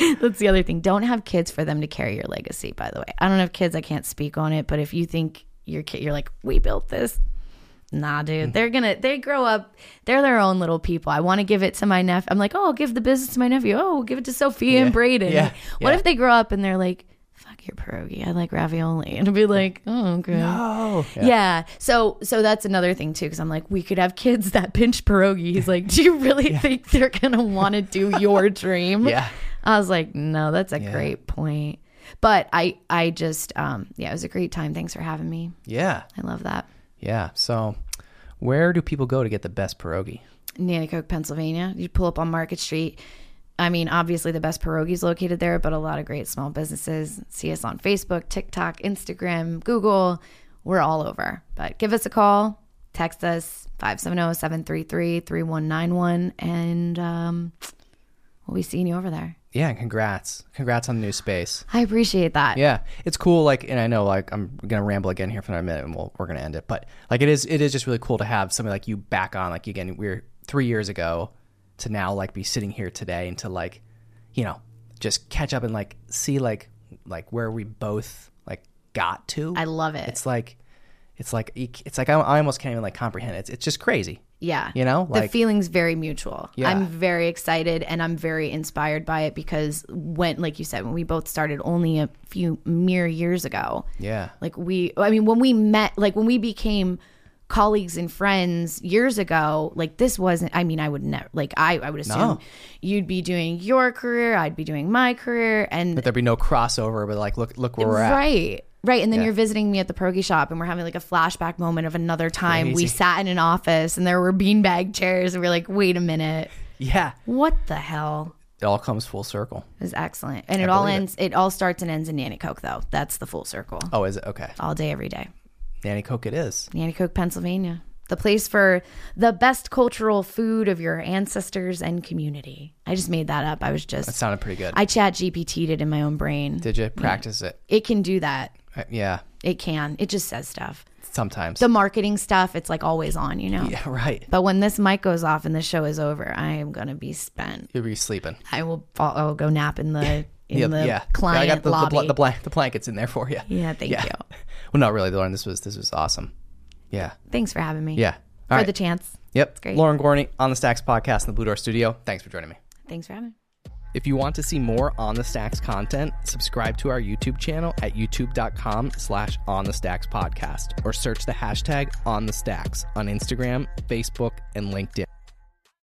A: That's the other thing. Don't have kids for them to carry your legacy, by the way. I don't have kids. I can't speak on it. But if you think your kid, you're like, we built this. Nah, dude. They're going to, they grow up. They're their own little people. I want to give it to my nephew. I'm like, oh, I'll give the business to my nephew. Oh, we'll give it to Sophia
E: Yeah.
A: and Braden.
E: Yeah.
A: What
E: Yeah.
A: if they grow up and they're like, fuck your pierogi. I like ravioli. And I'll be like, oh, okay.
E: Oh,
A: Yeah. yeah. So so that's another thing too, because I'm like, we could have kids that pinch pierogies. Like, do you really think they're gonna want to do your dream?
E: Yeah.
A: I was like, no, that's a
E: Yeah.
A: great point. But I I just um yeah, it was a great time. Thanks for having me.
E: Yeah.
A: I love that.
E: Yeah. So, where do people go to get the best pierogi?
A: Nanticoke, Pennsylvania. You pull up on Market Street. I mean, obviously the best pierogi is located there, but a lot of great small businesses. See us on Facebook, TikTok, Instagram, Google. We're all over. But give us a call, text us, five seven zero, seven three three, three one nine one, and um, we'll be seeing you over there.
E: Yeah, and congrats. Congrats on the new space.
A: I appreciate that.
E: Yeah, it's cool. Like, and I know, like, I'm gonna ramble again here for another minute, and we'll, we're gonna end it. But like, it is, it is just really cool to have somebody like you back on. Like, again, we were three years ago to now, like, be sitting here today and to, like, you know, just catch up and like see like like where we both like got to.
A: I love it.
E: It's like, it's like it's like I, I almost can't even like comprehend it. It's it's just crazy.
A: Yeah.
E: You know,
A: the
E: like,
A: feeling's very mutual.
E: Yeah.
A: I'm very excited and I'm very inspired by it because when, like you said, when we both started only a few mere years ago,
E: yeah,
A: like we, I mean, when we met, like when we became colleagues and friends years ago, like this wasn't, I mean, I would never, like I, I would assume
E: No.
A: you'd be doing your career, I'd be doing my career, and
E: but there'd be no crossover. But like, look, look where we're at.
A: right. Right. And then
E: Yeah.
A: you're visiting me at the pierogi shop and we're having like a flashback moment of another time we
E: Crazy.
A: sat in an office and there were beanbag chairs and we're like, wait a minute,
E: Yeah,
A: what the hell?
E: it all comes full circle.
A: It was excellent. And it all
E: believe it.
A: ends, it. all starts and ends in Nanticoke though. That's the full circle.
E: Oh, is it okay?
A: All day, every day.
E: Nanticoke, it is.
A: Nanticoke, Pennsylvania. The place for the best cultural food of your ancestors and community. I just made that up. I was just,
E: That sounded pretty good.
A: I chat G P T'd it in my own brain.
E: Did you practice it?
A: It can do that.
E: Uh, Yeah,
A: It can. It just says stuff.
E: sometimes.
A: The marketing stuff, it's like always on, you know?
E: Yeah, right.
A: But when this mic goes off and the show is over, I am going to be spent.
E: You'll be sleeping.
A: I will fall, I will go nap in the in
E: yeah,
A: the
E: yeah.
A: client
E: I got the, the,
A: lobby.
E: bl- the, blank, the blankets in there for you.
A: Yeah, thank you.
E: Well, not really, Lauren. This was this was awesome. Yeah,
A: Thanks for having me.
E: yeah.
A: For
E: All right.
A: the chance.
E: Yep.
A: great.
E: Lauren Gorney on the Stacks podcast in the Blue Door Studio. Thanks for joining me.
A: Thanks for having me.
C: If you want to see more On the Stacks content, subscribe to our YouTube channel at youtube.com slash On the Stacks podcast or search the hashtag On the Stacks on Instagram, Facebook, and LinkedIn.